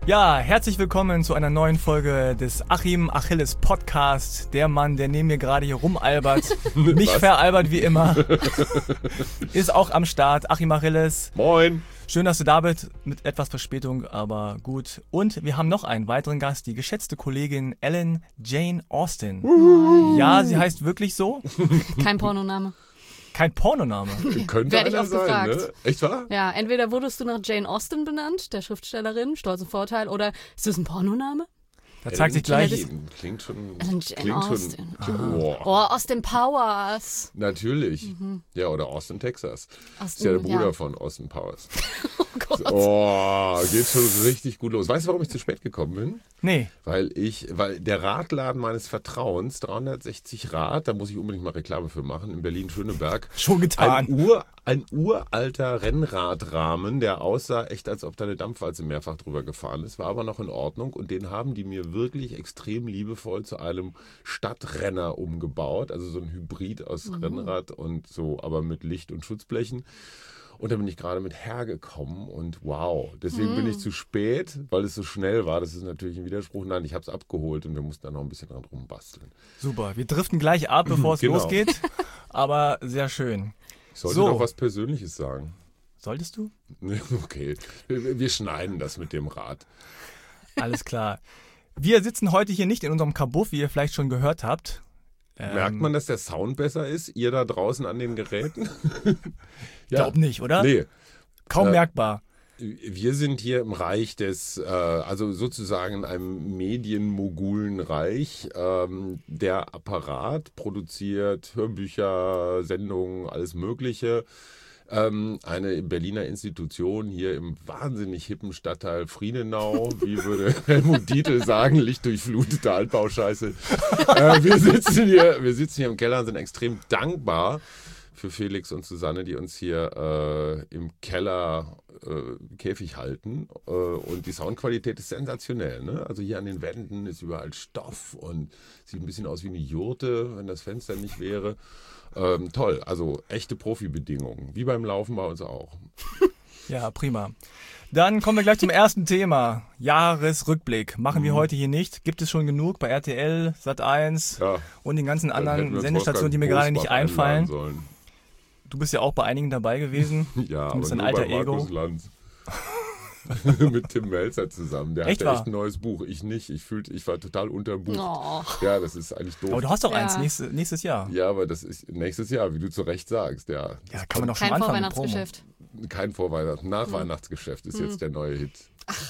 Ja, herzlich willkommen zu einer neuen Folge des Achim Achilles Podcast. Der Mann, der neben mir gerade hier rumalbert, nicht veralbert wie immer, ist auch am Start. Achim Achilles. Moin. Schön, dass du da bist, mit etwas Verspätung, aber gut. Und wir haben noch einen weiteren Gast, die geschätzte Kollegin Ellen Jane Austen. Ja, sie heißt wirklich so. Kein Pornoname. Kein Pornoname. Könnte Werde ich einer oft sein, gefragt. ne? Echt wahr? Ja, entweder wurdest du nach Jane Austen benannt, der Schriftstellerin, Stolz und Vorteil, oder ist das ein Pornoname? Da zeigt sich gleich. Klingt schon. Ellen Jane Klingt Austen. schon. Oh, Austin Powers. Natürlich. Ja, oder Austin, Texas. Austin, Ist ja der Bruder ja. von Austin Powers. Oh Gott. Oh, geht schon richtig gut los. Weißt du, warum ich zu spät gekommen bin? Nee. Weil der Radladen meines Vertrauens, 360 Rad, da muss ich unbedingt mal Reklame für machen, in Berlin-Schöneberg. Schon getan. Ein uralter Rennradrahmen, der aussah echt, als ob da eine Dampfwalze mehrfach drüber gefahren ist, war aber noch in Ordnung und den haben die mir wirklich extrem liebevoll zu einem Stadtrenner umgebaut, also so ein Hybrid aus Rennrad und so, aber mit Licht und Schutzblechen. Und da bin ich gerade mit hergekommen und wow, deswegen bin ich zu spät, weil es so schnell war. Das ist natürlich ein Widerspruch. Nein, ich habe es abgeholt und wir mussten da noch ein bisschen dran rumbasteln. Super, wir driften gleich ab, bevor es Genau. losgeht. Aber sehr schön. Ich sollte So. doch was Persönliches sagen. Solltest du? Okay, wir schneiden das mit dem Rad. Alles klar. Wir sitzen heute hier nicht in unserem Kabuff, wie ihr vielleicht schon gehört habt. Merkt man, dass der Sound besser ist? Ihr da draußen an den Geräten? Glaub nicht, oder? Nee. Kaum merkbar. Wir sind hier im Reich des, also sozusagen in einem Medienmogulenreich. Der Apparat produziert Hörbücher, Sendungen, alles Mögliche. Eine Berliner Institution hier im wahnsinnig hippen Stadtteil Friedenau, wie würde Helmut Dietl sagen, lichtdurchflutete Altbauscheiße. Wir sitzen hier im Keller und sind extrem dankbar für Felix und Susanne, die uns hier im Keller Käfig halten. Und die Soundqualität ist sensationell. Ne? Also hier an den Wänden ist überall Stoff und sieht ein bisschen aus wie eine Jurte, wenn das Fenster nicht wäre. Toll, also echte Profibedingungen, wie beim Laufen bei uns auch. Ja, prima. Dann kommen wir gleich zum ersten Thema. Jahresrückblick. Machen wir heute hier nicht. Gibt es schon genug bei RTL, Sat.1 Ja, und den ganzen dann hätten wir anderen uns Sendestationen, die mir Wolfgang gerade nicht Bosbach einladen einfallen. sollen. Du bist ja auch bei einigen dabei gewesen. Ja, Du bist aber ein nur alter bei Markus Ego. Lanz. Mit Tim Melzer zusammen. Der Echt hatte wahr? echt ein neues Buch. Ich nicht. Ich war total unterbucht. Oh. Ja, das ist eigentlich doof. Aber du hast doch Ja. eins nächstes Jahr. Ja, aber das ist nächstes Jahr, wie du zu Recht sagst. Ja, Ja, kann man doch schon Kein anfangen mit Promo. Vorweihnachtsgeschäft. kein Vorweihnachten. Nachweihnachtsgeschäft ist jetzt der neue Hit.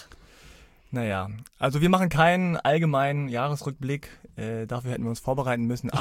Naja, also wir machen keinen allgemeinen Jahresrückblick. Dafür hätten wir uns vorbereiten müssen.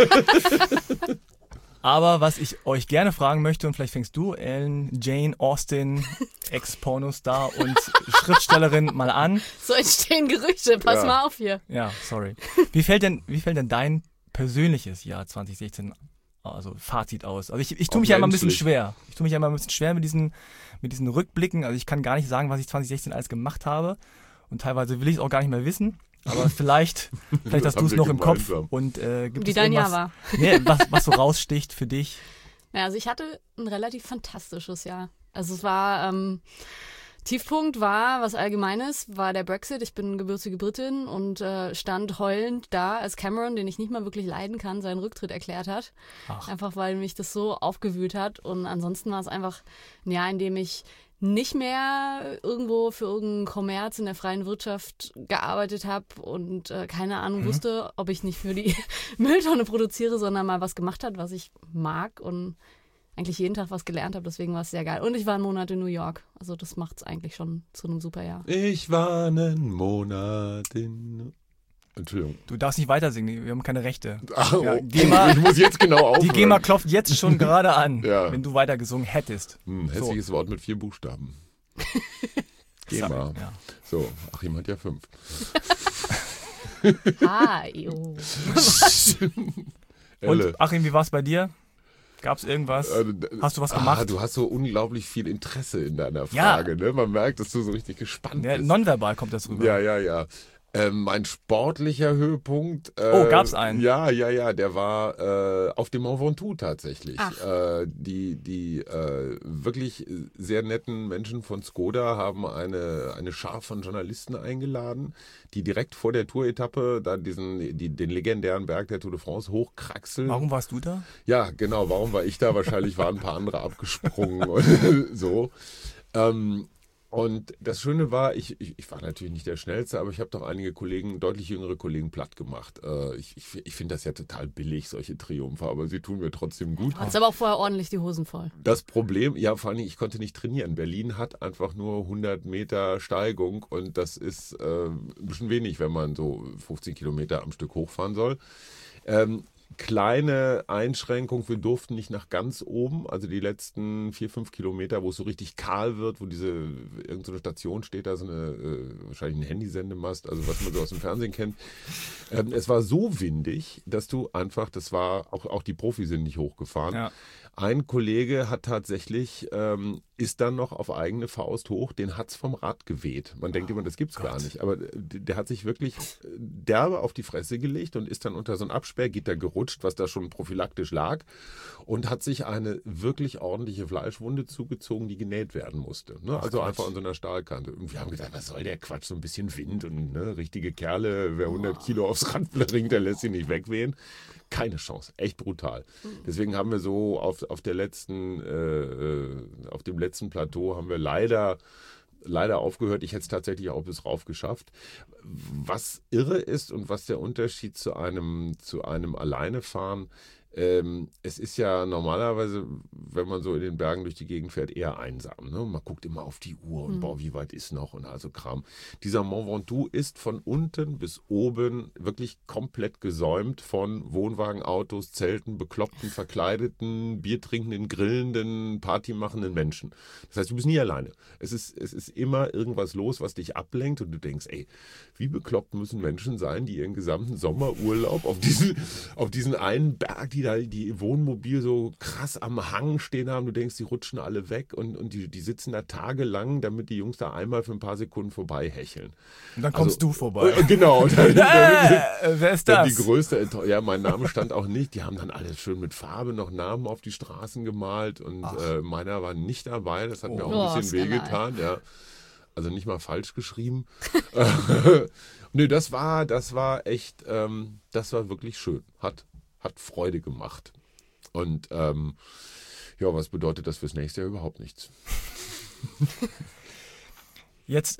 Aber was ich euch gerne fragen möchte, und vielleicht fängst du, Ellen Jane Austen, Ex-Pornostar und Schriftstellerin, mal an. So entstehen Gerüchte, pass Ja. mal auf hier. Ja, sorry. Wie fällt denn dein persönliches Jahr 2016, also Fazit aus? Also ich tue mich ja immer ein bisschen menschlich. schwer. Ich tue mich ja immer ein bisschen schwer mit diesen Rückblicken. Also ich kann gar nicht sagen, was ich 2016 alles gemacht habe. Und teilweise will ich es auch gar nicht mehr wissen. Aber vielleicht Das hast du haben es wir noch im Kopf. gemeinsam. Und gibt Wie es dein Jahr irgendwas, war. nee, was so raussticht für dich? Ja, also ich hatte ein relativ fantastisches Jahr. Also es war, Tiefpunkt war, was Allgemeines, war der Brexit. Ich bin gebürtige Britin und stand heulend da, als Cameron, den ich nicht mal wirklich leiden kann, seinen Rücktritt erklärt hat. Ach. Einfach weil mich das so aufgewühlt hat. Und ansonsten war es einfach ein Jahr, in dem ich nicht mehr irgendwo für irgendeinen Kommerz in der freien Wirtschaft gearbeitet habe und keine Ahnung wusste, ob ich nicht für die Mülltonne produziere, sondern mal was gemacht hat, was ich mag und eigentlich jeden Tag was gelernt habe. Deswegen war es sehr geil. Und ich war einen Monat in New York. Also das macht es eigentlich schon zu einem super Jahr. Ich war einen Monat in... Entschuldigung. Du darfst nicht weiter singen, wir haben keine Rechte. Ach, Ja, oh, GEMA ich muss jetzt genau aufhören. Die GEMA klopft jetzt schon gerade an, Ja. wenn du weiter gesungen hättest. Hässliches Wort mit 4 Buchstaben. GEMA. Ja. So, Achim hat ja 5. Jo. Elle. Und Achim, wie war es bei dir? Gab es irgendwas? Hast du was gemacht? Du hast so unglaublich viel Interesse in deiner Frage. Ne? Man merkt, dass du so richtig gespannt Ja, bist. nonverbal kommt das rüber. Ja. Mein sportlicher Höhepunkt. Gab's einen? Ja, der war auf dem Mont Ventoux tatsächlich. Die wirklich sehr netten Menschen von Skoda haben eine Schar von Journalisten eingeladen, die direkt vor der Tour-Etappe da den legendären Berg der Tour de France hochkraxeln. Warum warst du da? Ja, genau, warum war ich da? Wahrscheinlich waren ein paar andere abgesprungen und so. Und das Schöne war, ich war natürlich nicht der Schnellste, aber ich habe doch einige Kollegen, deutlich jüngere Kollegen platt gemacht. Ich finde das ja total billig, solche Triumphe, aber sie tun mir trotzdem gut. Hat's aber auch vorher ordentlich die Hosen voll. Das Problem, ja, vor allem, ich konnte nicht trainieren. Berlin hat einfach nur 100 Meter Steigung und das ist ein bisschen wenig, wenn man so 15 Kilometer am Stück hochfahren soll. Kleine Einschränkung, wir durften nicht nach ganz oben, also die letzten 4-5 Kilometer, wo es so richtig kahl wird, wo irgend so eine Station steht, da so wahrscheinlich ein Handysendemast, also was man so aus dem Fernsehen kennt. Es war so windig, dass du einfach, das war, auch die Profis sind nicht hochgefahren. Ja. Ein Kollege hat tatsächlich, ist dann noch auf eigene Faust hoch, den hat's vom Rad geweht. Man denkt immer, das gibt's gar nicht. Aber der hat sich wirklich derbe auf die Fresse gelegt und ist dann unter so ein Absperrgitter gerutscht, was da schon prophylaktisch lag, und hat sich eine wirklich ordentliche Fleischwunde zugezogen, die genäht werden musste. Ne? Also einfach an so einer Stahlkante. Und wir haben gedacht, was soll der Quatsch, so ein bisschen Wind und richtige Kerle, wer 100 Kilo aufs Rad bringt, der lässt sich nicht wegwehen. Keine Chance, echt brutal. Deswegen haben wir so auf dem letzten Plateau haben wir leider aufgehört. Ich hätte es tatsächlich auch bis rauf geschafft. Was irre ist und was der Unterschied zu einem Alleinefahren, es ist ja normalerweise, wenn man so in den Bergen durch die Gegend fährt, eher einsam. Ne? Man guckt immer auf die Uhr und wie weit ist noch und also Kram. Dieser Mont Ventoux ist von unten bis oben wirklich komplett gesäumt von Wohnwagen, Autos, Zelten, bekloppten, verkleideten, biertrinkenden, grillenden, partymachenden Menschen. Das heißt, du bist nie alleine. Es ist immer irgendwas los, was dich ablenkt und du denkst, ey, wie bekloppt müssen Menschen sein, die ihren gesamten Sommerurlaub auf diesen einen Berg, die Wohnmobil so krass am Hang stehen haben. Du denkst, die rutschen alle weg und die sitzen da tagelang, damit die Jungs da einmal für ein paar Sekunden vorbei hecheln. Und dann kommst du vorbei. Genau. Wer ist das? Die größte ja, mein Name stand auch nicht. Die haben dann alles schön mit Farbe noch Namen auf die Straßen gemalt und meiner war nicht dabei. Das hat mir auch ein bisschen wehgetan. Ja. Also nicht mal falsch geschrieben. Nö, das war echt, das war wirklich schön. Hat Freude gemacht. Und ja, was bedeutet das fürs nächste Jahr? Überhaupt nichts. Jetzt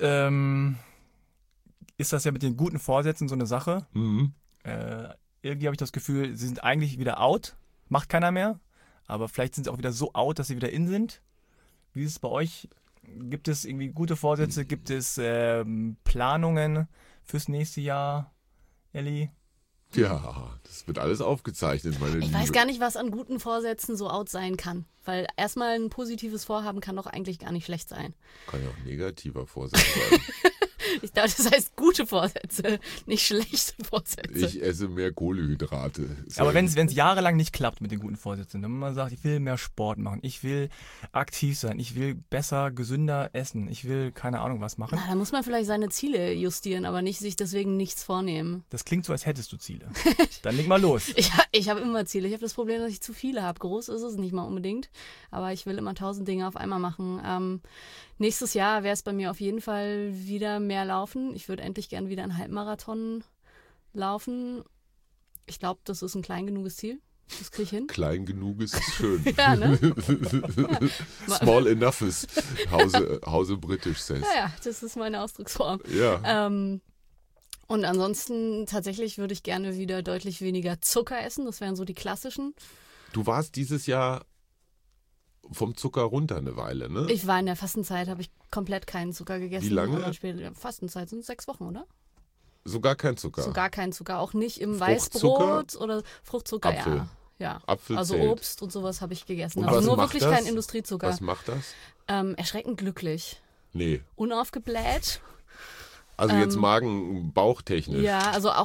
ist das ja mit den guten Vorsätzen so eine Sache. Irgendwie habe ich das Gefühl, sie sind eigentlich wieder out. Macht keiner mehr. Aber vielleicht sind sie auch wieder so out, dass sie wieder in sind. Wie ist es bei euch? Gibt es irgendwie gute Vorsätze? Gibt es Planungen fürs nächste Jahr, Elli? Ja, das wird alles aufgezeichnet, meine Liebe. Ich weiß gar nicht, was an guten Vorsätzen so out sein kann. Weil erstmal ein positives Vorhaben kann doch eigentlich gar nicht schlecht sein. Kann ja auch negativer Vorsatz sein. Ich dachte, das heißt gute Vorsätze, nicht schlechte Vorsätze. Ich esse mehr Kohlenhydrate. Aber wenn es jahrelang nicht klappt mit den guten Vorsätzen, wenn man sagt, ich will mehr Sport machen, ich will aktiv sein, ich will besser, gesünder essen, ich will keine Ahnung was machen. Na, da muss man vielleicht seine Ziele justieren, aber nicht sich deswegen nichts vornehmen. Das klingt so, als hättest du Ziele. Dann leg mal los. Ich habe immer Ziele. Ich habe das Problem, dass ich zu viele habe. Groß ist es nicht mal unbedingt, aber ich will immer 1000 Dinge auf einmal machen. Nächstes Jahr wäre es bei mir auf jeden Fall wieder mehr laufen. Ich würde endlich gern wieder einen Halbmarathon laufen. Ich glaube, das ist ein klein genuges Ziel. Das kriege ich hin. Klein genuges ist schön. Ja, ne? Small enough is Hause British says. Ja, das ist meine Ausdrucksform. Ja. Und ansonsten tatsächlich würde ich gerne wieder deutlich weniger Zucker essen. Das wären so die klassischen. Du warst dieses Jahr vom Zucker runter eine Weile, ne? Ich war in der Fastenzeit, habe ich komplett keinen Zucker gegessen. Wie lange? Fastenzeit sind 6 Wochen, oder? Sogar kein Zucker? Sogar kein Zucker, auch nicht im Fruchtzucker? Weißbrot oder Fruchtzucker, Apfel. Ja. Apfel also zählt. Obst und sowas habe ich gegessen. Und also was nur macht wirklich das? kein Industriezucker. Was macht das? Erschreckend glücklich. Nee. Unaufgebläht. Also jetzt Magen-Bauchtechnisch. Ja, also auch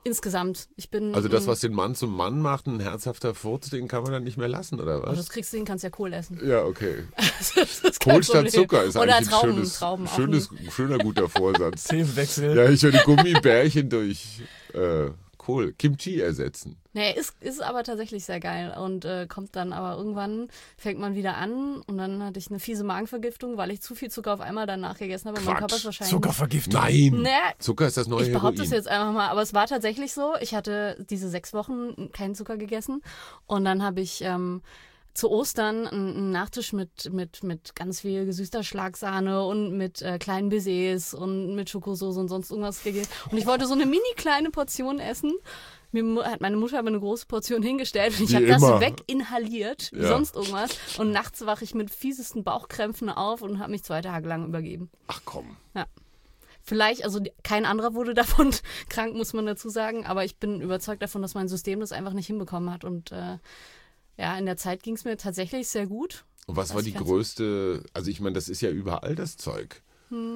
Insgesamt. Ich bin. Also das, was den Mann zum Mann macht, ein herzhafter Furz, den kann man dann nicht mehr lassen, oder Oh, was? das kriegst du, den kannst du ja Kohl essen. Ja, okay. Das ist kein Kohl statt Problem. Zucker ist Oder eigentlich ein schöner, guter Vorsatz. Themenwechsel. Ja, ich würde Gummibärchen durch Kohl, Kimchi ersetzen. Nee, ist aber tatsächlich sehr geil und kommt dann aber irgendwann, fängt man wieder an und dann hatte ich eine fiese Magenvergiftung, weil ich zu viel Zucker auf einmal danach gegessen habe. Und mein Quatsch. Körper ist wahrscheinlich... Zuckervergiftung. Nein! Nee, Zucker ist das neue ich behaupte es Heroin. jetzt einfach mal, aber es war tatsächlich so. Ich hatte diese 6 Wochen keinen Zucker gegessen und dann habe ich zu Ostern einen Nachtisch mit ganz viel gesüßter Schlagsahne und mit kleinen Baisers und mit Schokosauce und sonst irgendwas gegessen. Und ich wollte so eine mini kleine Portion essen. Mir hat meine Mutter aber eine große Portion hingestellt und ich Wie habe das immer. weginhaliert, wie Ja. sonst irgendwas. Und nachts wache ich mit fiesesten Bauchkrämpfen auf und habe mich 2 Tage lang übergeben. Ach komm. Vielleicht, also kein anderer wurde davon krank, muss man dazu sagen, aber ich bin überzeugt davon, dass mein System das einfach nicht hinbekommen hat. Und in der Zeit ging es mir tatsächlich sehr gut. Und was war die kann's- größte, also ich meine, das ist ja überall das Zeug.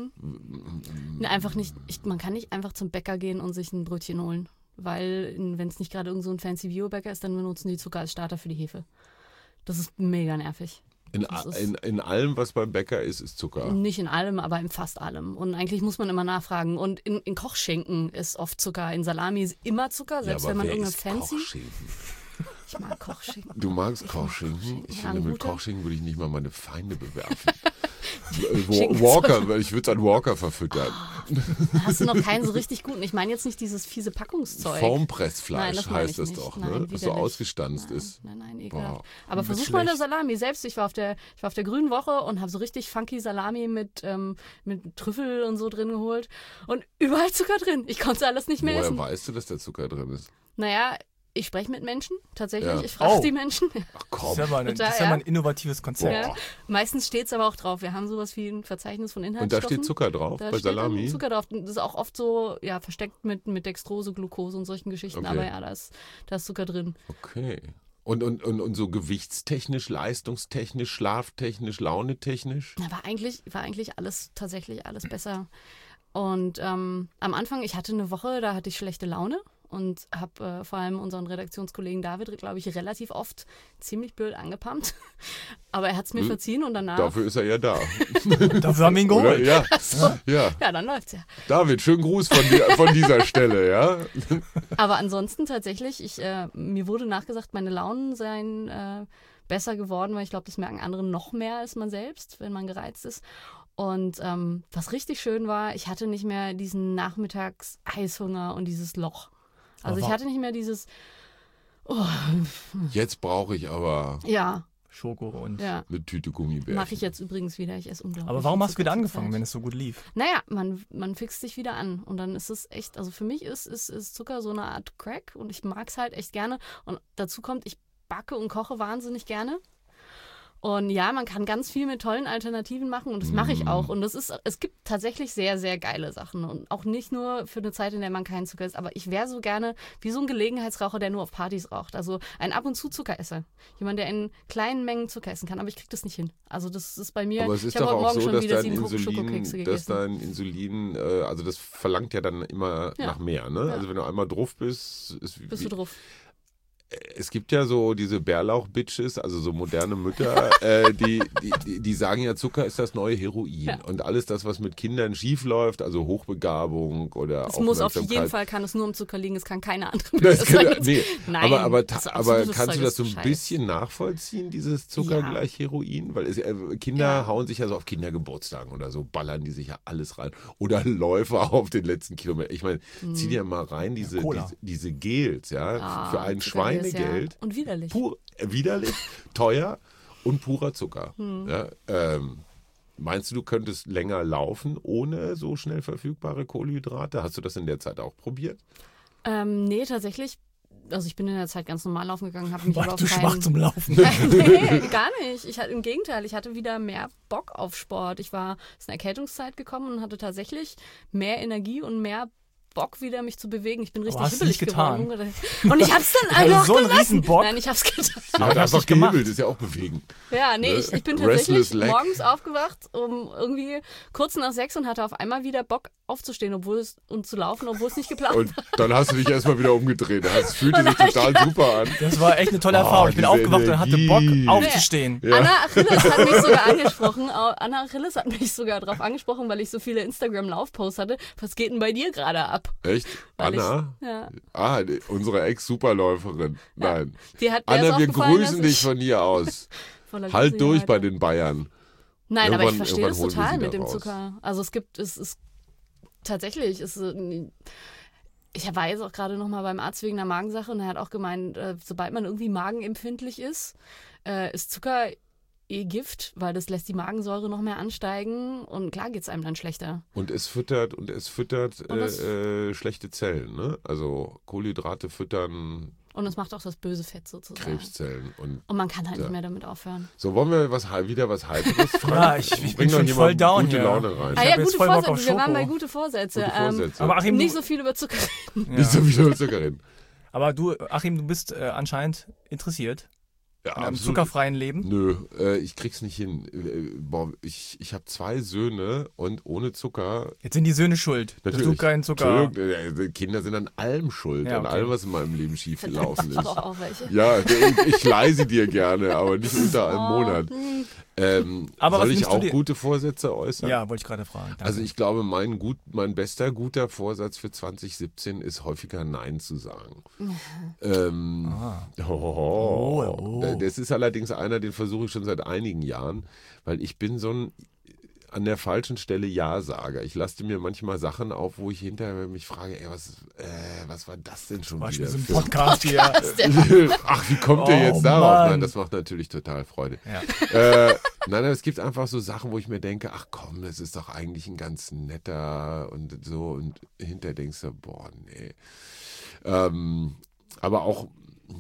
Ne, einfach nicht, man kann nicht einfach zum Bäcker gehen und sich ein Brötchen holen. Weil, wenn es nicht gerade irgend so ein fancy Biobäcker ist, dann benutzen die Zucker als Starter für die Hefe. Das ist mega nervig. Das ist- In allem, was beim Bäcker ist Zucker. Nicht in allem, aber in fast allem. Und eigentlich muss man immer nachfragen. Und in Kochschinken ist oft Zucker. In Salami ist immer Zucker, selbst ja, aber wenn man wer irgendeine isst fancy. Kochschinken? Ich mag Kochschinken. Du magst Kochschinken? Ich Ja, finde, mit guter. Kochschinken würde ich nicht mal meine Feinde bewerfen. Schinken- Walker, weil ich würde es an Walker verfüttern. Da hast du noch keinen so richtig guten. Ich meine jetzt nicht dieses fiese Packungszeug. Nein, Formpressfleisch das meine heißt ich das nicht. doch, Nein, ne? Das so widerlich. ausgestanzt Nein, ist. Nein, ekelhaft. Boah. Aber Wird versuch mal eine schlecht. Salami. Selbst, ich war auf der grünen Woche und habe so richtig funky Salami mit Trüffel und so drin geholt. Und überall Zucker drin. Ich konnte alles nicht mehr Woher essen. weißt du, dass da Zucker drin ist? Naja, ich spreche mit Menschen, tatsächlich. Ja. Ich frage Oh. die Menschen. Ach Das komm. ist ja mal, Total, das ist ja ja. mal ein innovatives Konzept. Ja. Meistens steht es aber auch drauf. Wir haben sowas wie ein Verzeichnis von Und da Inhaltsstoffen. steht Zucker drauf Da bei steht dann Salami? Zucker drauf. Das ist auch oft so versteckt mit Dextrose, Glucose und solchen Geschichten. Okay. Aber ja, da ist Zucker drin. Okay. Und so gewichtstechnisch, leistungstechnisch, schlaftechnisch, launetechnisch? Na, war eigentlich tatsächlich alles besser. Und am Anfang, ich hatte eine Woche, da hatte ich schlechte Laune und habe vor allem unseren Redaktionskollegen David, glaube ich, relativ oft ziemlich blöd angepumpt. Aber er hat es mir verziehen und danach... Dafür ist er ja da. Dafür haben wir ihn Oder? geholt. Ja. Ja. Ja, dann läuft's ja. David, schönen Gruß von dieser Stelle, ja? Aber ansonsten tatsächlich, mir wurde nachgesagt, meine Launen seien besser geworden, weil ich glaube, das merken andere noch mehr als man selbst, wenn man gereizt ist. Und was richtig schön war, ich hatte nicht mehr diesen Nachmittags-Heißhunger und dieses Loch. Also ich hatte nicht mehr dieses, Jetzt brauche ich aber ja, Schoko und. eine Tüte Gummibärchen. mache ich jetzt übrigens wieder. Ich esse unglaublich. Aber warum viel hast du wieder Zucker angefangen, zurzeit. wenn es so gut lief? Naja, man fixt sich wieder an und dann ist es echt, also für mich ist Zucker so eine Art Crack und ich mag es halt echt gerne. Und dazu kommt, ich backe und koche wahnsinnig gerne. Und ja, man kann ganz viel mit tollen Alternativen machen und das mache ich auch. Und es gibt tatsächlich sehr, sehr geile Sachen. Und auch nicht nur für eine Zeit, in der man keinen Zucker isst. Aber ich wäre so gerne wie so ein Gelegenheitsraucher, der nur auf Partys raucht. Also ein ab und zu Zuckeresser. Jemand, der in kleinen Mengen Zucker essen kann. Aber ich kriege das nicht hin. Also das ist bei mir. Aber es ist ich habe doch heute auch Morgen so, schon dass wieder dein 7 Schokokekse Insulin, gegessen. also das verlangt ja dann immer Ja. nach mehr, ne? Ja. Also wenn du einmal drauf bist, Bist du drauf? Es gibt ja so diese Bärlauch-Bitches, also so moderne Mütter, die sagen ja, Zucker ist das neue Heroin. Ja. Und alles das, was mit Kindern schief läuft, also Hochbegabung oder Es muss auf jeden Aufmerksamkeit. Fall, kann es nur am Zucker liegen, es kann keine andere Das kann, sein. nee, Nein, aber das ist aber absolutes kannst du das so ein Scheiß. bisschen nachvollziehen, dieses Zucker Ja. gleich Heroin? Weil Kinder Ja. hauen sich ja so auf Kindergeburtstagen oder so, ballern die sich ja alles rein. Oder Läufer auf den letzten Kilometer. Ich meine, zieh dir mal rein Cola. diese Gels, für ein Zuckergels, Schweinegeld. Ja. Und widerlich. Widerlich, teuer und purer Zucker. Hm. Ja, meinst du könntest länger laufen ohne so schnell verfügbare Kohlenhydrate? Hast du das in der Zeit auch probiert? Nee, tatsächlich. Also ich bin in der Zeit ganz normal laufen gegangen, habe mich aber War auf du schwach zum Laufen? Nee, gar nicht. Im Gegenteil, ich hatte wieder mehr Bock auf Sport. Es ist eine Erkältungszeit gekommen und hatte tatsächlich mehr Energie und mehr Bock wieder, mich zu bewegen. Ich bin richtig hast du nicht hibbelig getan. geworden. Und ich hab's dann Also einfach so einen gelassen. Riesenbock. Nein, ich hab's getan. Ja, Aber hat hast einfach dich gemacht. gehebelt, ist ja auch bewegen. Ja, nee, Ne? ich bin Restless tatsächlich leg. morgens aufgewacht, um irgendwie kurz nach 6 und hatte auf einmal wieder Bock aufzustehen und zu laufen, obwohl es nicht geplant war. Und dann hast du dich erstmal wieder umgedreht. Das fühlte sich total super an. Das war echt eine tolle Erfahrung. Ich bin diese aufgewacht und hatte Bock Energie. aufzustehen. Ja. Anna Achilles hat mich sogar angesprochen. Anna Achilles hat mich sogar darauf angesprochen, weil ich so viele Instagram-Laufposts hatte. Was geht denn bei dir gerade ab? Echt? Weil Anna? Ja. Ah, unsere Ex-Superläuferin. Nein. Der ist Anna, wir aufgefallen, grüßen dass dich ich von hier aus. voller Halt durch Glückseligkeit bei war. den Bayern. Nein, aber ich Irgendwann- verstehe das irgendwann holen wir total sie mit da dem raus. Zucker. Also es ist tatsächlich, ich war jetzt auch gerade noch mal beim Arzt wegen einer Magensache und er hat auch gemeint, sobald man irgendwie magenempfindlich ist Zucker Gift, weil das lässt die Magensäure noch mehr ansteigen und klar geht es einem dann schlechter. Und es füttert das- schlechte Zellen. Ne? Also Kohlenhydrate füttern Und es macht auch das böse Fett sozusagen. Krebszellen. Und Und man kann halt Ja. nicht mehr damit aufhören. so, wollen wir wieder was Heiteres? Frank? Ja, ich Bring bin doch schon hier voll mal down gute hier. Laune rein. Ich hab jetzt voll Bock auf Vorsätze. Wir waren Schoko. bei gute Vorsätze. Gute Vorsätze. Aber Achim, Nicht so viel über Zucker reden. Nicht so viel Zucker reden. Aber du, Achim, du bist anscheinend interessiert Ja, an einem absolut. zuckerfreien Leben. Nö, ich krieg's nicht hin. Ich habe 2 Söhne und ohne Zucker. Jetzt sind die Söhne schuld, dass du Natürlich. keinen Zucker... Entschuldigung, Kinder sind an allem schuld, Ja, an okay. allem, was in meinem Leben schief gelaufen ist. Aber auch welche. Ja, ich leih dir gerne, aber nicht unter einem Monat. Aber was soll ich nimmst du auch dir- gute Vorsätze äußern? Ja, wollte ich gerade fragen. Danke. Also ich glaube, mein bester guter Vorsatz für 2017 ist häufiger Nein zu sagen. Das ist allerdings einer, den versuche ich schon seit einigen Jahren, weil ich bin so ein an der falschen Stelle Ja-Sager. Ich lasse mir manchmal Sachen auf, wo ich hinterher mich frage, ey, was war das denn schon Zum Beispiel wieder? so ein für- Podcast hier. Ach, wie kommt der Oh, jetzt darauf? Mann. Nein, das macht natürlich total Freude. Ja. Nein, es gibt einfach so Sachen, wo ich mir denke, ach komm, das ist doch eigentlich ein ganz netter und so und hinterher denkst du, boah, nee. Aber auch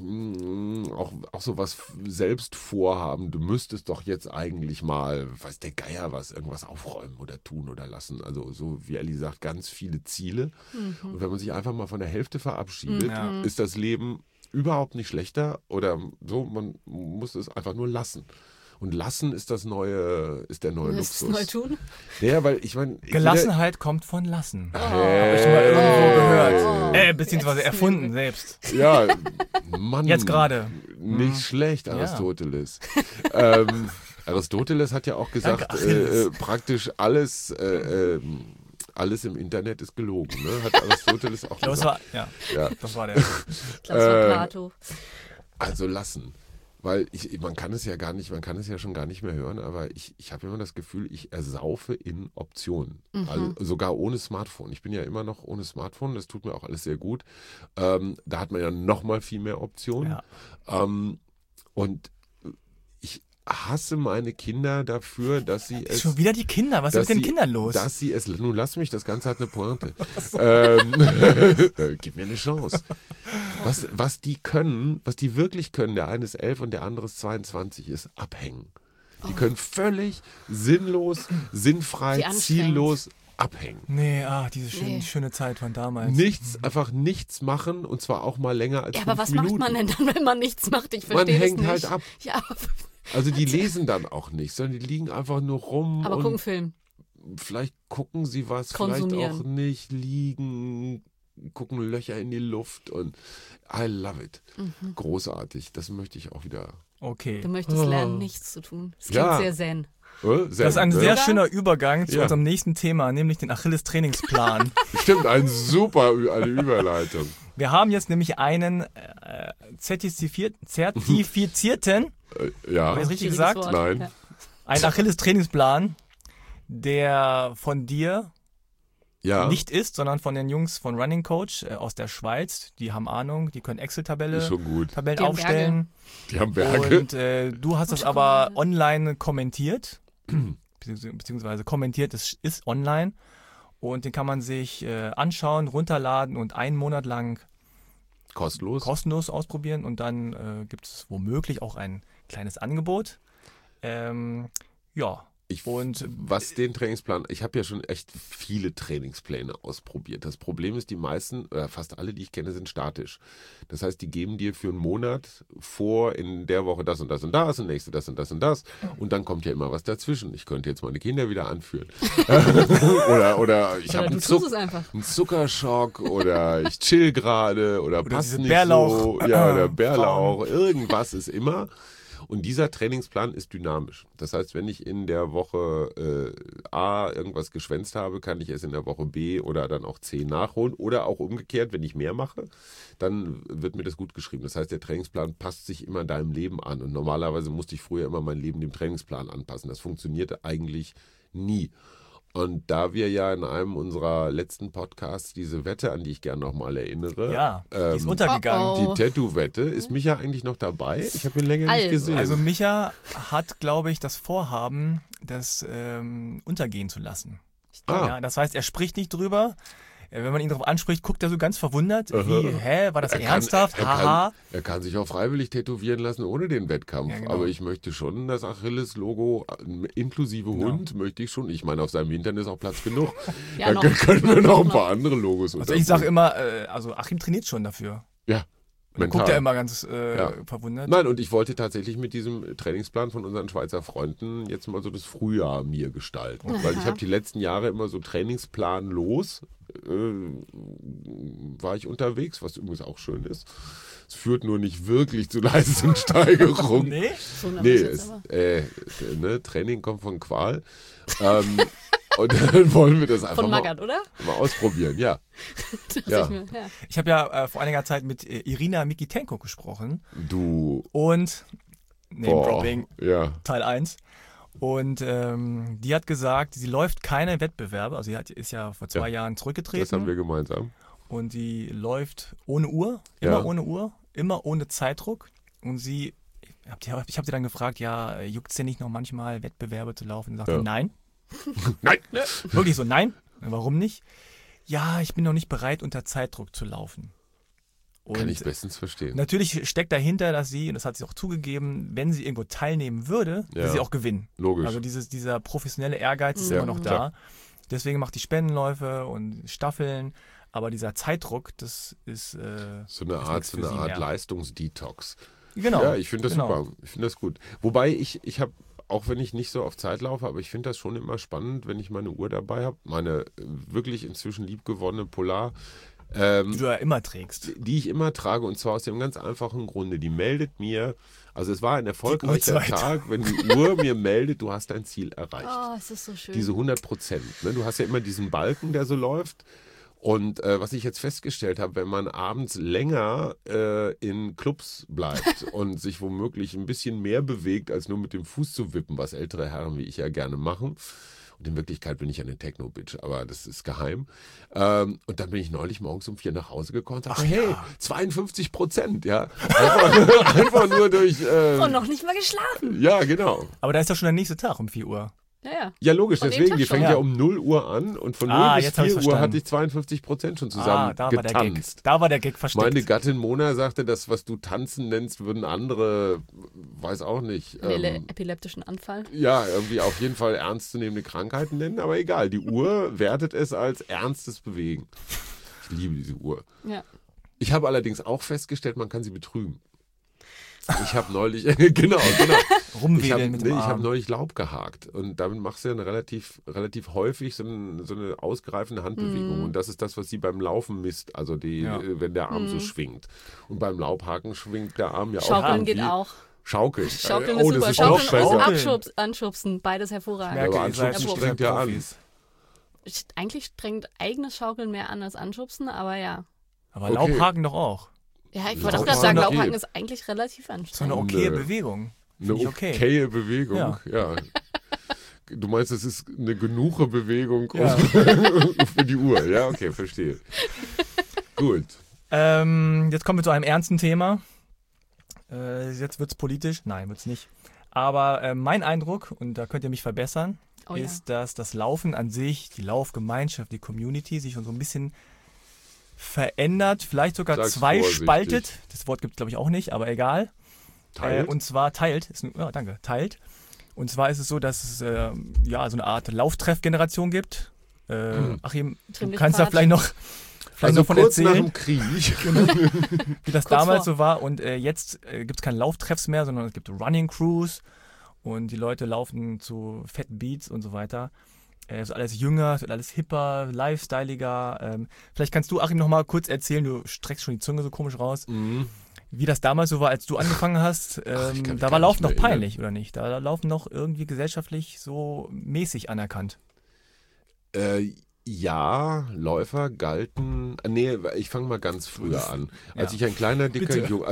so was selbst vorhaben, du müsstest doch jetzt eigentlich mal, weiß der Geier was, irgendwas aufräumen oder tun oder lassen. Also so wie Elli sagt, ganz viele Ziele. Und wenn man sich einfach mal von der Hälfte verabschiedet, Ja. ist das Leben überhaupt nicht schlechter oder so, man muss es einfach nur lassen. Und lassen ist der neue Willst du es Luxus. neu tun? Ja, weil ich meine, Gelassenheit kommt von Lassen. Oh. Habe ich mal irgendwo gehört. Beziehungsweise erfunden selbst. Ja, Mann. Jetzt gerade. Nicht schlecht, Ja. Aristoteles. Aristoteles hat ja auch gesagt, Danke, Achilles. praktisch alles im Internet ist gelogen. Ne? Hat Aristoteles auch Ich glaube, gesagt. Ja. das war der. Ich glaube, es war Plato. Also lassen. Weil man kann es ja schon gar nicht mehr hören, aber ich habe immer das Gefühl, ich ersaufe in Optionen. Also sogar ohne Smartphone. Ich bin ja immer noch ohne Smartphone, das tut mir auch alles sehr gut. Da hat man ja noch mal viel mehr Optionen. Ja. Und ich hasse meine Kinder dafür, dass sie es... Schon wieder die Kinder. Was ist mit den Kindern los? Dass sie es... Nun lass mich, das Ganze hat eine Pointe. Gib mir eine Chance. Was die können, was die wirklich können, der eine ist 11 und der andere ist 22, ist abhängen. Die können völlig sinnlos, sinnfrei, Wie anstrengend. ziellos abhängen. Nee, diese Nee. schöne Zeit von damals. Einfach nichts machen und zwar auch mal länger als Ja, 5 aber was Minuten. macht man denn dann, wenn man nichts macht? Ich Man verstehe das hängt nicht. halt ab. Ja, Also die lesen dann auch nicht, sondern die liegen einfach nur rum aber und gucken Film. vielleicht gucken sie was, Konsumieren. vielleicht auch nicht, liegen, gucken Löcher in die Luft und I love it. Großartig, das möchte ich auch wieder. Okay. Du möchtest lernen, nichts zu tun. Das klingt Ja. sehr zen. Das ist ein sehr schöner Übergang zu Ja. unserem nächsten Thema, nämlich den Achilles-Trainingsplan. Stimmt, eine Überleitung. Wir haben jetzt nämlich einen zertifizierten, Ja, Habe ich richtig Schwieriges gesagt? Wort. Nein. Ja. einen Achilles-Trainingsplan, der von dir ja, nicht ist, sondern von den Jungs von Running Coach aus der Schweiz. Die haben Ahnung, die können ist Excel-Tabellen schon gut. Die haben aufstellen. Die haben Berge. Und du hast das aber online kommentiert, beziehungsweise kommentiert, es ist online. Und den kann man sich anschauen, runterladen und einen Monat lang Kostenlos. kostenlos ausprobieren. Und dann gibt es womöglich auch ein kleines Angebot. Ja, Was den Trainingsplan, ich habe ja schon echt viele Trainingspläne ausprobiert. Das Problem ist, die meisten, oder fast alle, die ich kenne, sind statisch. Das heißt, die geben dir für einen Monat vor, in der Woche das und das und das und nächste das und das und das. Und dann kommt ja immer was dazwischen. Ich könnte jetzt meine Kinder wieder anführen. oder ich habe einen Zuckerschock oder ich chill gerade oder passt nicht Bärlauch. so. Ja, oder Bärlauch. Irgendwas ist immer. Und dieser Trainingsplan ist dynamisch. Das heißt, wenn ich in der Woche A irgendwas geschwänzt habe, kann ich es in der Woche B oder dann auch C nachholen. Oder auch umgekehrt, wenn ich mehr mache, dann wird mir das gut geschrieben. Das heißt, der Trainingsplan passt sich immer deinem Leben an. Und normalerweise musste ich früher immer mein Leben dem Trainingsplan anpassen. Das funktionierte eigentlich nie. Und da wir ja in einem unserer letzten Podcasts diese Wette, an die ich gerne nochmal erinnere, die ist untergegangen. Die Tattoo-Wette, ist Micha eigentlich noch dabei? Ich habe ihn länger nicht gesehen. Also Micha hat, glaube ich, das Vorhaben, das untergehen zu lassen. Ja, das heißt, er spricht nicht drüber. Wenn man ihn darauf anspricht, guckt er so ganz verwundert. War das ernsthaft? Haha. Er kann sich auch freiwillig tätowieren lassen ohne den Wettkampf. Ja, genau. Aber ich möchte schon das Achilles-Logo inklusive Hund möchte ich schon. Ich meine, auf seinem Hintern ist auch Platz genug. Da können wir noch ein paar andere Logos Also ich sage immer, Achim trainiert schon dafür. Ja. Guckt er immer ganz verwundert. Nein, und ich wollte tatsächlich mit diesem Trainingsplan von unseren Schweizer Freunden jetzt mal so das Frühjahr mir gestalten. Weil ich habe die letzten Jahre immer so trainingsplanlos war ich unterwegs, was übrigens auch schön ist. Es führt nur nicht wirklich zu Leistungssteigerung. Nee? Training kommt von Qual. Und dann wollen wir das einfach von Magath, oder? Mal ausprobieren, ja. Ich habe ja vor einiger Zeit mit Irina Mikitenko gesprochen. Und Name-Dropping, Teil 1. Und die hat gesagt, sie läuft keine Wettbewerbe. Also sie ist ja vor 2 Jahren zurückgetreten. Das haben wir gemeinsam. Und sie läuft ohne Uhr, immer ohne Uhr, immer ohne Zeitdruck. Und ich habe sie dann gefragt, juckt es dir nicht noch manchmal Wettbewerbe zu laufen? Und sagte, nein. Nein. Wirklich so, nein. Warum nicht? Ja, ich bin noch nicht bereit, unter Zeitdruck zu laufen. Und kann ich bestens verstehen. Natürlich steckt dahinter, dass sie, und das hat sie auch zugegeben, wenn sie irgendwo teilnehmen würde, würde sie auch gewinnen. Logisch. Also dieser professionelle Ehrgeiz ist immer noch da. Klar. Deswegen macht die Spendenläufe und Staffeln. Aber dieser Zeitdruck, das ist so eine Art Leistungsdetox. Genau. Ja, ich finde das super. Ich finde das gut. Wobei ich habe, auch wenn ich nicht so auf Zeit laufe, aber ich finde das schon immer spannend, wenn ich meine Uhr dabei habe. Meine wirklich inzwischen liebgewonnene Polar. Die du ja immer trägst. Die ich immer trage, und zwar aus dem ganz einfachen Grunde. Die meldet mir, also es war ein erfolgreicher Tag, wenn die Uhr mir meldet, du hast dein Ziel erreicht. Oh, es ist so schön. Diese 100%. Ne? Du hast ja immer diesen Balken, der so läuft. Und was ich jetzt festgestellt habe, wenn man abends länger in Clubs bleibt und sich womöglich ein bisschen mehr bewegt, als nur mit dem Fuß zu wippen, was ältere Herren wie ich ja gerne machen. Und in Wirklichkeit bin ich ja eine Techno-Bitch, aber das ist geheim. Und dann bin ich neulich morgens um 4 nach Hause gekommen und sagte, hey, 52%, ja. Einfach nur durch... und noch nicht mal geschlafen. Ja, genau. Aber da ist doch schon der nächste Tag um 4 Uhr. Ja, logisch, deswegen, die fängt ja um 0 Uhr an und von 0 bis 4 Uhr hatte ich 52% schon zusammen getanzt. Da war der Gag versteckt. Meine Gattin Mona sagte, das, was du tanzen nennst, würden andere, weiß auch nicht. Einen epileptischen Anfall? Ja, irgendwie auf jeden Fall ernstzunehmende Krankheiten nennen, aber egal, die Uhr wertet es als ernstes Bewegen. Ich liebe diese Uhr. Ja. Ich habe allerdings auch festgestellt, man kann sie betrügen. Ich habe neulich, genau. Rumwedeln mit dem Arm. Ich habe neulich Laub gehakt und damit machst du ja eine relativ häufig so eine ausgreifende Handbewegung. Und das ist das, was sie beim Laufen misst, also wenn der Arm so schwingt. Und beim Laubhaken schwingt der Arm ja auch. Schaukeln geht auch. Schaukeln. Schaukeln ist super. Das ist Schaukeln und Anschubsen, beides hervorragend. Aber Anschubsen strengt ja an. Eigentlich strengt eigenes Schaukeln mehr an als Anschubsen, aber ja. Aber Laubhaken doch auch. Ja, ich wollte auch gerade sagen, Laubhaken ist eigentlich relativ anstrengend. So eine okaye Bewegung. Eine okaye Bewegung, ja. Du meinst, das ist eine genuche Bewegung für die Uhr. Ja, okay, verstehe. Gut. Jetzt kommen wir zu einem ernsten Thema. Jetzt wird es politisch. Nein, wird es nicht. Aber mein Eindruck, und da könnt ihr mich verbessern, ist, dass das Laufen an sich, die Laufgemeinschaft, die Community sich schon so ein bisschen verändert, vielleicht sogar zweispaltet. Das Wort gibt es, glaube ich, auch nicht, aber egal. Teilt? Und zwar teilt. Teilt. Und zwar ist es so, dass es so eine Art Lauftreff-Generation gibt. Achim, du kannst da vielleicht noch von kurz nach erzählen, dem Krieg. wie das Kurz damals vor. so war. Und jetzt gibt es keine Lauftreffs mehr, sondern es gibt Running Crews und die Leute laufen zu fetten Beats und so weiter. Es wird alles jünger, es wird alles hipper, lifestyleiger. Vielleicht kannst du, Achim, noch mal kurz erzählen, du streckst schon die Zunge so komisch raus, wie das damals so war, als du angefangen hast. Ich kann mich Da gar war Laufen nicht noch mehr peinlich, oder nicht? Da Laufen noch irgendwie gesellschaftlich so mäßig anerkannt. Ja, Läufer galten. Nee, ich fange mal ganz früher an. Als ich ein kleiner dicker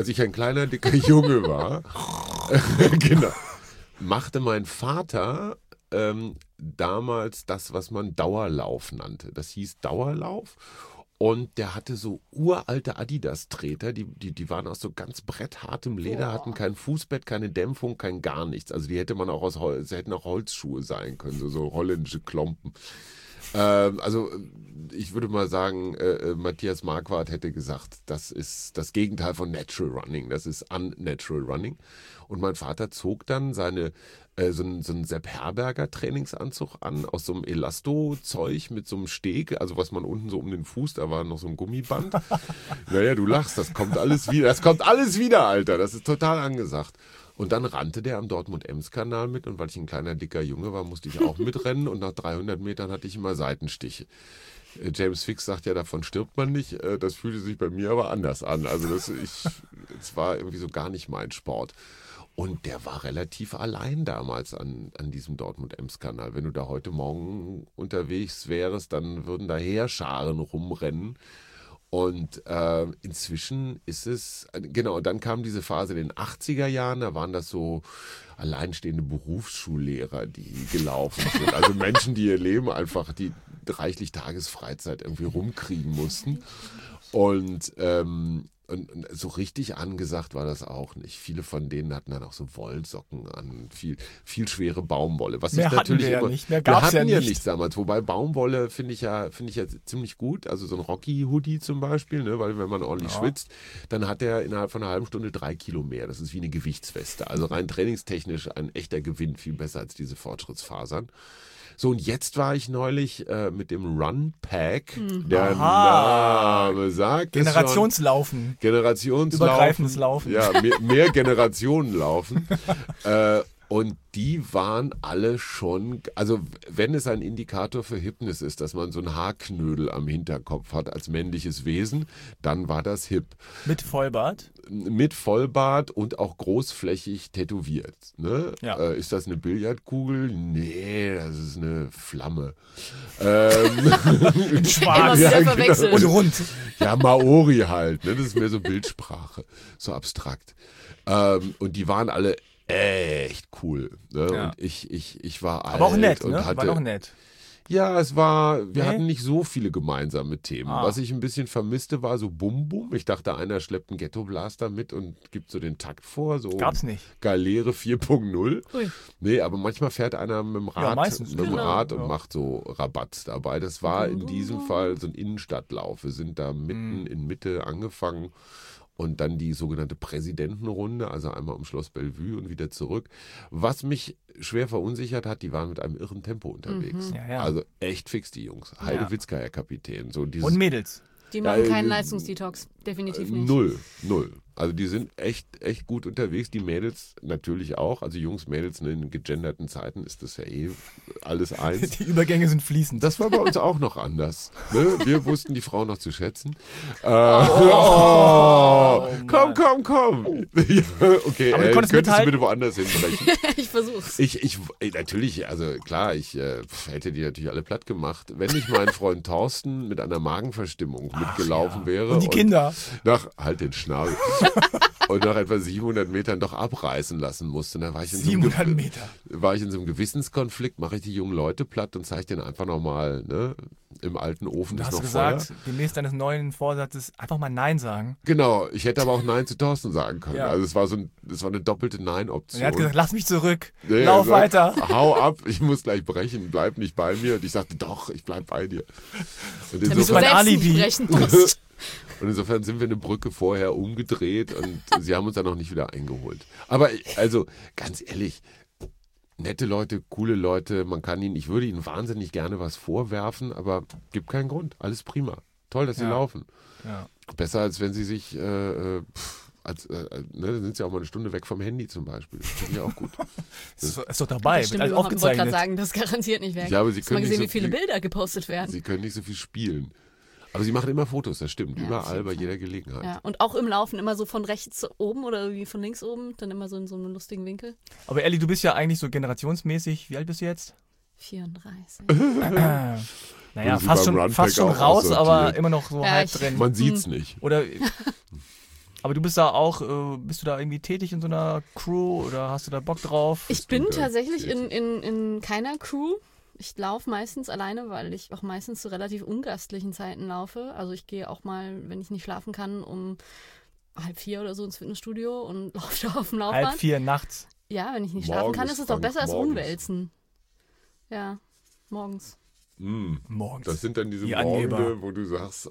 Junge war, genau, machte mein Vater damals das, was man Dauerlauf nannte. Das hieß Dauerlauf. Und der hatte so uralte Adidas-Treter, die waren aus so ganz bretthartem Leder, hatten kein Fußbett, keine Dämpfung, kein gar nichts. Also die hätte man auch aus Holz, hätten auch Holzschuhe sein können, so holländische Klompen. Also ich würde mal sagen, Matthias Marquardt hätte gesagt, das ist das Gegenteil von Natural Running, das ist Unnatural Running. Und mein Vater zog dann so einen Sepp Herberger Trainingsanzug an, aus so einem Elasto-Zeug mit so einem Steg, also was man unten so um den Fuß, da war noch so ein Gummiband. Naja, du lachst, das kommt alles wieder, Alter, das ist total angesagt. Und dann rannte der am Dortmund-Ems-Kanal mit und weil ich ein kleiner, dicker Junge war, musste ich auch mitrennen und nach 300 Metern hatte ich immer Seitenstiche. James Fix sagt ja, davon stirbt man nicht. Das fühlte sich bei mir aber anders an. Also es war irgendwie so gar nicht mein Sport. Und der war relativ allein damals an diesem Dortmund-Ems-Kanal. Wenn du da heute Morgen unterwegs wärst, dann würden da Heerscharen rumrennen. Und inzwischen ist es, genau, dann kam diese Phase in den 80er Jahren, da waren das so alleinstehende Berufsschullehrer, die gelaufen sind. Also Menschen, die ihr Leben einfach, die reichlich Tagesfreizeit irgendwie rumkriegen mussten. Und so richtig angesagt war das auch nicht. Viele von denen hatten dann auch so Wollsocken an, viel schwere Baumwolle. Was Mehr ich natürlich hatten wir immer, ja nicht, mehr wir gab's hatten ja ja nicht. nichts damals. Wobei Baumwolle finde ich ja ziemlich gut. Also so ein Rocky-Hoodie zum Beispiel, ne? Weil wenn man ordentlich schwitzt, dann hat er innerhalb von einer halben Stunde 3 Kilo mehr. Das ist wie eine Gewichtsweste. Also rein trainingstechnisch ein echter Gewinn, viel besser als diese Fortschrittsfasern. So, und jetzt war ich neulich mit dem Run Pack. Der Name sagt es schon. Generationslaufen. Generationslaufen. Übergreifendes Laufen. Ja, mehr Generationen laufen. Und die waren alle schon, also wenn es ein Indikator für Hipness ist, dass man so einen Haarknödel am Hinterkopf hat als männliches Wesen, dann war das hip. Mit Vollbart. Mit Vollbart und auch großflächig tätowiert. Ne? Ja. Ist das eine Billardkugel? Nee, das ist eine Flamme. Immer wieder verwechselt. Und rund. Ja, Maori halt. Ne? Das ist mehr so Bildsprache, so abstrakt. Und die waren alle echt cool. Ne? Ja. Und ich war alt. Aber auch nett, und ne? hatte, War auch nett. Ja, wir Nee? hatten nicht so viele gemeinsame Themen. Ah. Was ich ein bisschen vermisste, war so Bum-Bum. Ich dachte, einer schleppt einen Ghetto-Blaster mit und gibt so den Takt vor. So Gab's nicht. Galere 4.0. Ui. Nee, aber manchmal fährt einer mit dem Rad, meistens. Genau. Rad und Ja. macht so Rabatt dabei. Das war in diesem Fall so ein Innenstadtlauf. Wir sind da mitten in Mitte angefangen. Und dann die sogenannte Präsidentenrunde, also einmal um Schloss Bellevue und wieder zurück. Was mich schwer verunsichert hat, die waren mit einem irren Tempo unterwegs. Ja, ja. Also echt fix, die Jungs. Heidewitzka, Herr Kapitän. So dieses, Und Mädels. Die machen Ja, keinen Leistungsdetox. Definitiv nicht. Null. Also die sind echt gut unterwegs. Die Mädels natürlich auch. Also Jungs, Mädels in gegenderten Zeiten ist das ja alles eins. Die Übergänge sind fließend. Das war bei uns auch noch anders. Ne? Wir wussten die Frau noch zu schätzen. Komm. Ja, okay, Aber du konntest könntest du mithalten? bitte woanders hinbrechen? Ich versuch's. Natürlich, also klar, ich hätte die natürlich alle platt gemacht, wenn nicht mein Freund Thorsten mit einer Magenverstimmung mitgelaufen wäre. Und die Kinder. Halt den Schnabel. Und nach etwa 700 Metern doch abreißen lassen musste. Da war ich in 700 Meter. War ich in so einem Gewissenskonflikt, mache ich die jungen Leute platt und zeige denen einfach nochmal, ne, im alten Ofen Du ist hast noch gesagt, Feuer. gemäß deines neuen Vorsatzes, einfach mal Nein sagen. Genau, ich hätte aber auch Nein zu Thorsten sagen können. Ja. Also es war eine doppelte Und Nein-Option. er hat gesagt, lass mich zurück, Nee, lauf er sagt, weiter. Hau ab, ich muss gleich brechen, bleib nicht bei mir. Und ich sagte, doch, ich bleib bei dir. Und Damit du ist mein selbst Alibi. nicht brechen musst. Und insofern sind wir eine Brücke vorher umgedreht und sie haben uns dann noch nicht wieder eingeholt. Aber also, ganz ehrlich, nette Leute, coole Leute. Ich würde ihnen wahnsinnig gerne was vorwerfen, aber gibt keinen Grund. Alles prima. Toll, dass sie laufen. Ja. Besser, als wenn sie sich, dann sind sie auch mal eine Stunde weg vom Handy zum Beispiel. Das finde ich auch gut. Ist doch dabei, Das stimmt wird überhaupt. Ich wollte gerade aufgezeichnet. sagen, das garantiert nicht weg. Ja, aber sie Hast du mal können gesehen, nicht wie so viele viel- Bilder gepostet werden? Sie können nicht so viel spielen. Aber sie machen immer Fotos, das stimmt. Ja, auf Überall, jeden bei Fall. jeder Gelegenheit. Ja, und auch im Laufen immer so von rechts oben oder irgendwie von links oben, dann immer so in so einem lustigen Winkel. Aber Elli, du bist ja eigentlich so generationsmäßig. Wie alt bist du jetzt? 34. Naja, Würde sie fast beim schon Runpack auch raus, aussortieren. aber immer noch so Ja, halb ich- drin. Man sieht's nicht. Oder, aber du bist da auch, bist du da irgendwie tätig in so einer Crew oder hast du da Bock drauf? Ich bin du da tatsächlich tätig? in keiner Crew. Ich laufe meistens alleine, weil ich auch meistens zu relativ ungastlichen Zeiten laufe. Also ich gehe auch mal, wenn ich nicht schlafen kann, um 3:30 oder so ins Fitnessstudio und laufe da auf dem Laufband. 3:30 nachts. Ja, wenn ich nicht schlafen kann, Morgens, ist es doch Frank, besser als morgens. rumwälzen. Ja, morgens. Morgens. Das sind dann diese Die Morgende, Angeber. wo du sagst,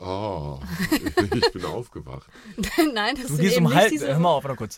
ich bin aufgewacht. Nein, das Du sind gehst eben um nicht halb, diese... hör mal auf, warte kurz.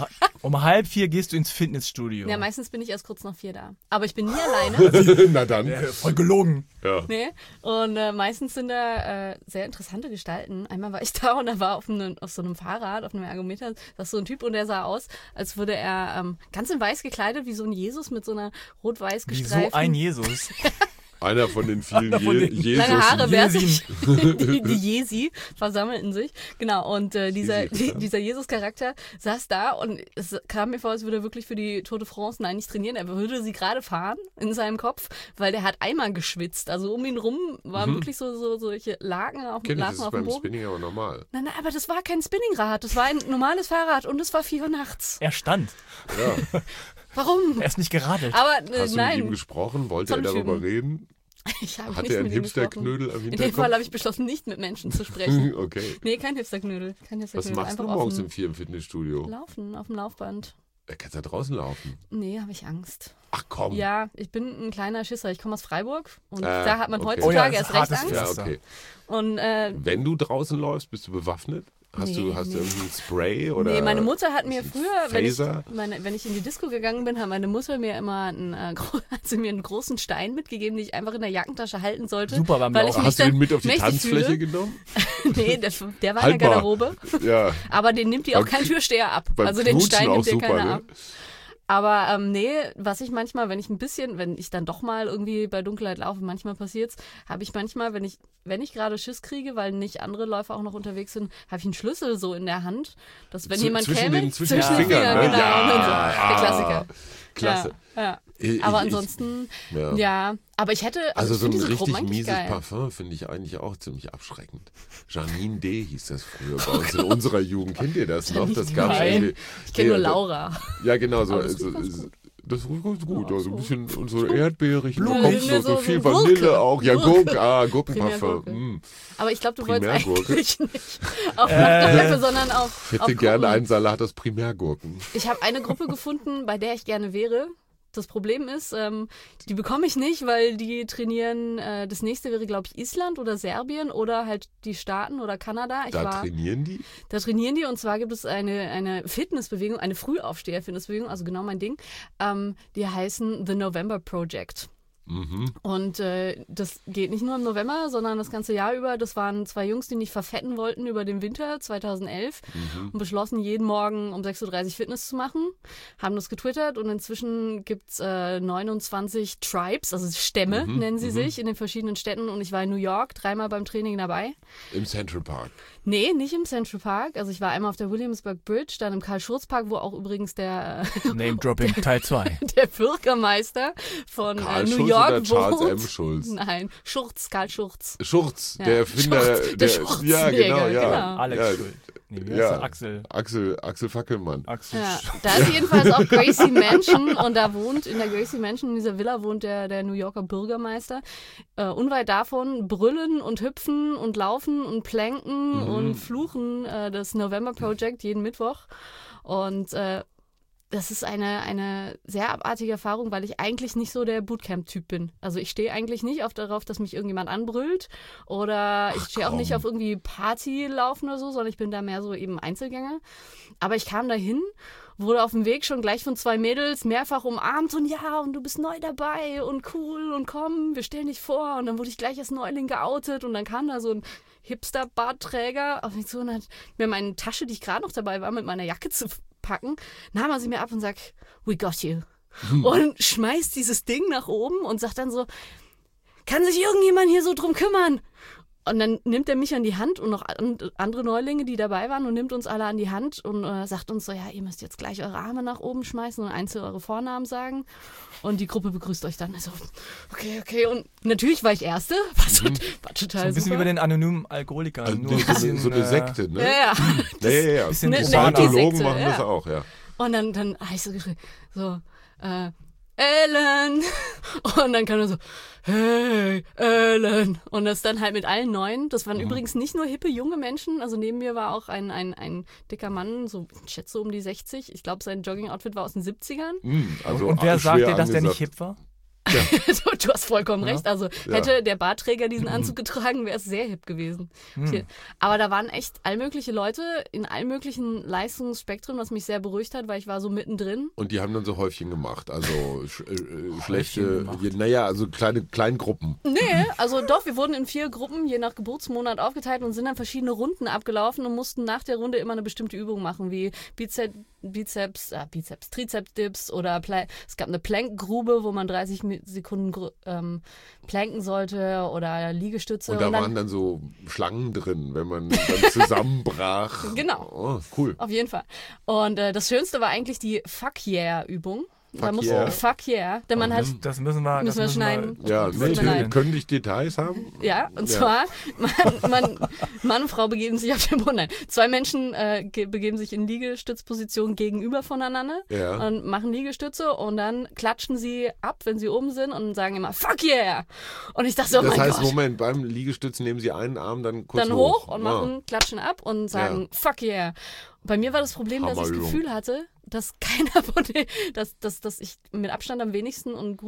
Um 3:30 gehst du ins Fitnessstudio. Ja, meistens bin ich erst kurz nach 4 da. Aber ich bin nie alleine. Na dann. Voll gelogen. Ja. Nee. Und meistens sind da sehr interessante Gestalten. Einmal war ich da und da war auf so einem Fahrrad, auf einem Ergometer, das ist so ein Typ und der sah aus, als würde er ganz in weiß gekleidet, wie so ein Jesus mit so einer rot-weiß Wie gestreiften... so ein Jesus. Einer von den vielen Einer von den Jesus. Lange Haare, wer Jesin. sich, die Jesi versammelten sich. Genau, und dieser Jesus-Charakter saß da und es kam mir vor, als würde er wirklich für die Tour de France, nein, nicht trainieren, er würde sie gerade fahren in seinem Kopf, weil der hat Eimer geschwitzt. Also um ihn rum waren wirklich so solche Lagen auf Kenn ich, das dem ist beim Boden. Spinning aber normal. Nein, aber das war kein Spinningrad, das war ein normales Fahrrad und es war 4 Uhr nachts. Er stand. Ja. Warum? Er ist nicht geradelt. Aber Hast du mit ihm nein, gesprochen? Wollte er Tolle darüber Typen. reden? ich habe Hatte nicht er einen mit ihm gesprochen. Hipster-Knödel am In dem Hinterkopf? Fall habe ich beschlossen, nicht mit Menschen zu sprechen. Okay. Nee, kein Hipsterknödel. Was machst du morgens um 4 im Fitnessstudio? Laufen, auf dem Laufband. Da kannst du da draußen laufen. Nee, habe ich Angst. Ach komm. Ja, ich bin ein kleiner Schisser. Ich komme aus Freiburg und Ah, da hat man okay. Oh ja, heutzutage das ist erst recht hartes Angst. Ja, okay. Und Wenn du draußen läufst, bist du bewaffnet? Hast du Nee. irgendwie ein Spray oder? nee, meine Mutter hat mir früher, Phaser? wenn ich in die Disco gegangen bin, hat meine Mutter mir immer hat sie mir einen großen Stein mitgegeben, den ich einfach in der Jackentasche halten sollte. Super beim weil ich Laufen. mich Hast du dann den mit auf die mächtig Tanzfläche fühle. genommen? Nee, der war in der Haltbar. Garderobe. Ja. Aber den nimmt die auch Beim kein Türsteher ab. Beim Also den Knutschen Stein auch nimmt dir super, keiner ne? ab. Aber nee, was ich manchmal, wenn ich dann doch mal irgendwie bei Dunkelheit laufe, manchmal passiert's, habe ich manchmal, wenn ich gerade Schiss kriege, weil nicht andere Läufer auch noch unterwegs sind, habe ich einen Schlüssel so in der Hand, dass wenn jemand zwischen käme, den zwischen den Fingern, Fingern, ne? genau. Ja, Und dann so, der Klassiker. Klasse. Ja. Ich- Aber ich- ansonsten, ja. ja. Aber ich hätte, Also ich so ein finde diese richtig Gruppen eigentlich mieses geil. Parfum finde ich eigentlich auch ziemlich abschreckend. Janine D. hieß das früher bei uns in unserer Jugend. Kennt ihr das noch? Das gab es Nein. irgendwie. Ich kenne nur Ja, Laura. Ja, genau. So, Aber das so, riecht ganz gut. das riecht ganz gut. Ja, Also ein so. bisschen und so erdbeerig. Blumen. Kommt so, So viel Gurke. Vanille auch. Ja, Gurke. Gurkenparfum. Primärgurke. Aber ich glaube, du wolltest Primärgurke? eigentlich nicht auf Nachtgurke, sondern auf Ich hätte gerne Gruppen. einen Salat aus Primärgurken. Ich habe eine Gruppe gefunden, bei der ich gerne wäre. Das Problem ist, die bekomme ich nicht, weil die trainieren, das nächste wäre, glaube ich, Island oder Serbien oder halt die Staaten oder Kanada. Da trainieren die? Da trainieren die und zwar gibt es eine Fitnessbewegung, eine Frühaufsteher-Fitnessbewegung, also genau mein Ding, die heißen The November Project. Mhm. Und das geht nicht nur im November, sondern das ganze Jahr über. Das waren 2 Jungs, die nicht verfetten wollten über den Winter 2011 und beschlossen, jeden Morgen um 6:30 Uhr Fitness zu machen. Haben das getwittert und inzwischen gibt es 29 Tribes, also Stämme nennen sie sich, in den verschiedenen Städten. Und ich war in New York 3-mal beim Training dabei. Im Central Park. Nee, nicht im Central Park. Also ich war einmal auf der Williamsburg Bridge, dann im Karl-Schurz-Park, wo auch übrigens der Name-Dropping Teil 2. der Bürgermeister von Karl New Schulz York oder Charles wohnt. M. Schulz? Nein, Schurz, Karl Schurz. Schurz, Ja, der Erfinder. Schurz, der Schurzenjäger, ja, genau, ja. genau. Alex ja, Schuld. Nee, wie heißt ja. der? Axel Fackelmann. Axel Ja, da ist jedenfalls auch Gracie Mansion und da wohnt, in der Gracie Mansion, in dieser Villa wohnt der New Yorker Bürgermeister. Unweit davon brüllen und hüpfen und laufen und planken und fluchen das November Project jeden Mittwoch. Und das ist eine sehr abartige Erfahrung, weil ich eigentlich nicht so der Bootcamp-Typ bin. Also ich stehe eigentlich nicht darauf, dass mich irgendjemand anbrüllt oder ich stehe auch nicht auf irgendwie Party laufen oder so, sondern ich bin da mehr so eben Einzelgänger. Aber ich kam dahin, wurde auf dem Weg schon gleich von 2 Mädels mehrfach umarmt und ja, und du bist neu dabei und cool und komm, wir stellen dich vor. Und dann wurde ich gleich als Neuling geoutet und dann kam da so ein Hipster-Bartträger auf mich zu und hat mir meine Tasche, die ich gerade noch dabei war, mit meiner Jacke zu packen, nahm er sie mir ab und sagt, we got you. Und schmeißt dieses Ding nach oben und sagt dann so, kann sich irgendjemand hier so drum kümmern? Und dann nimmt er mich an die Hand und noch andere Neulinge, die dabei waren und nimmt uns alle an die Hand und sagt uns so, ja, ihr müsst jetzt gleich eure Arme nach oben schmeißen und einzeln eure Vornamen sagen. Und die Gruppe begrüßt euch dann. Also, okay. Und natürlich war ich Erste. War total So ein bisschen super. wie bei den anonymen Alkoholikern. Also nur ein bisschen, so eine Sekte, ne? Ja. Ja. bisschen eine Scientologen Hippie-Sekte, machen das ja. auch, ja. Und dann habe ich so geschrien, so, Ellen. Und dann kam er so, hey, Ellen. Und das dann halt mit allen Neuen. Das waren übrigens nicht nur hippe, junge Menschen. Also neben mir war auch ein dicker Mann, so, ich schätze um die 60. Ich glaube, sein Jogging-Outfit war aus den 70ern. Also und wer sagt schwer dir, dass der nicht angesagt. hip war? Du hast vollkommen Ja. recht. Also hätte der Bartträger diesen Anzug getragen, wäre es sehr hip gewesen. Aber da waren echt allmögliche Leute in allen möglichen Leistungsspektren, was mich sehr beruhigt hat, weil ich war so mittendrin. Und die haben dann so Häufchen gemacht, also schlechte, gemacht. naja, also kleine Gruppen. Nee, also doch, wir wurden in 4 Gruppen je nach Geburtsmonat aufgeteilt und sind dann verschiedene Runden abgelaufen und mussten nach der Runde immer eine bestimmte Übung machen, wie Trizeps-Dips oder es gab eine Plankgrube, wo man 30 Sekunden planken sollte oder Liegestütze. Und da waren dann so Schlangen drin, wenn man dann zusammenbrach. Genau. Oh, cool. Auf jeden Fall. Und das Schönste war eigentlich die Fuck Yeah-Übung. Da Fuck musste yeah? Fuck Yeah, denn man hat Das müssen wir schneiden. Ja, Tut mir nee, leid. können dich Details haben? Ja, und zwar, Mann und Frau begeben sich auf den Boden. Nein, 2 Menschen begeben sich in Liegestützposition gegenüber voneinander Ja. und machen Liegestütze und dann klatschen sie ab, wenn sie oben sind und sagen immer Fuck yeah! Und ich dachte so, oh Das mein heißt, Gott. Moment, beim Liegestützen nehmen sie einen Arm dann kurz Dann hoch und machen, klatschen ab und sagen Fuck yeah! Bei mir war das Problem, dass ich das Hammerübung. Gefühl hatte, dass keiner von denen, dass ich mit Abstand am wenigsten und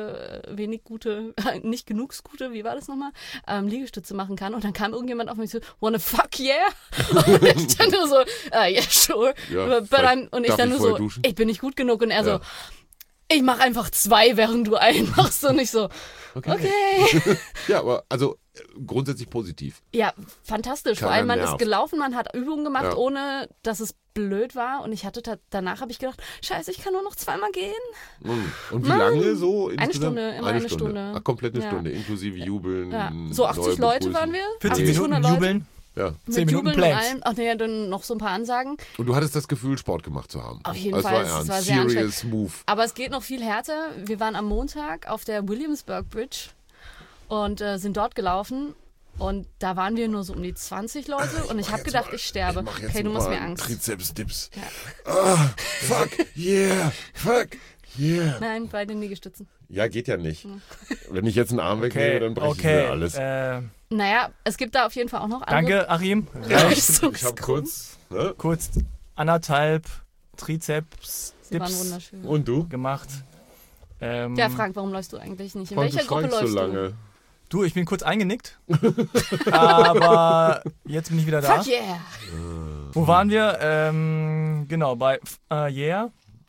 nicht genug gute, wie war das nochmal, Liegestütze machen kann. Und dann kam irgendjemand auf mich so, wanna fuck yeah? Und ich dann nur so, yeah, sure. Ja, Und ich darf dann ich nur vorher so, duschen? ich bin nicht gut genug. Und er Ja. so, ich mach einfach 2, während du einen machst. Und ich so, okay. Ja, aber also grundsätzlich positiv. Ja, fantastisch. Vor Keiner allem, man ist nervt. gelaufen, man hat Übungen gemacht, Ja. ohne dass es blöd war. Und ich hatte danach habe ich gedacht, scheiße, ich kann nur noch 2-mal gehen. Und wie lange so Eine insgesamt? Stunde, immer eine Stunde. Ach, komplett eine Ja. Stunde, inklusive Jubeln. Ja. So 80 neue Leute begrüßen. waren wir. 40 80, Minuten 100 Leute. jubeln, Ja. 10 Mit Minuten Jubeln und Planks. allem. Ach nee, dann noch so ein paar Ansagen. Und du hattest das Gefühl, Sport gemacht zu haben. Auf jeden Also Fall, Es war es ernst. war sehr Serious Move. Aber es geht noch viel härter. Wir waren am Montag auf der Williamsburg Bridge und sind dort gelaufen. Und da waren wir nur so um die 20 Leute und ich habe gedacht, ich sterbe. Ich mach jetzt Okay, du ein machst paar mir Angst. Trizeps-Dips. Ja. Fuck yeah, fuck yeah. Nein, bei den Liegestützen. Ja, geht ja nicht. Wenn ich jetzt einen Arm wegnehme, dann breche ich mir alles. Naja, es gibt da auf jeden Fall auch noch andere. Danke, Achim. Ich habe kurz. Ne? Kurz 1,5 Trizeps Sie waren Dips wunderschön. Und du? gemacht. Ja, Frank, warum läufst du eigentlich nicht? In Frank, du welcher Gruppe schweigst läufst so lange. Du, ich bin kurz eingenickt. Aber jetzt bin ich wieder du? da. Fuck yeah! Wo waren wir? Genau, bei Yeah.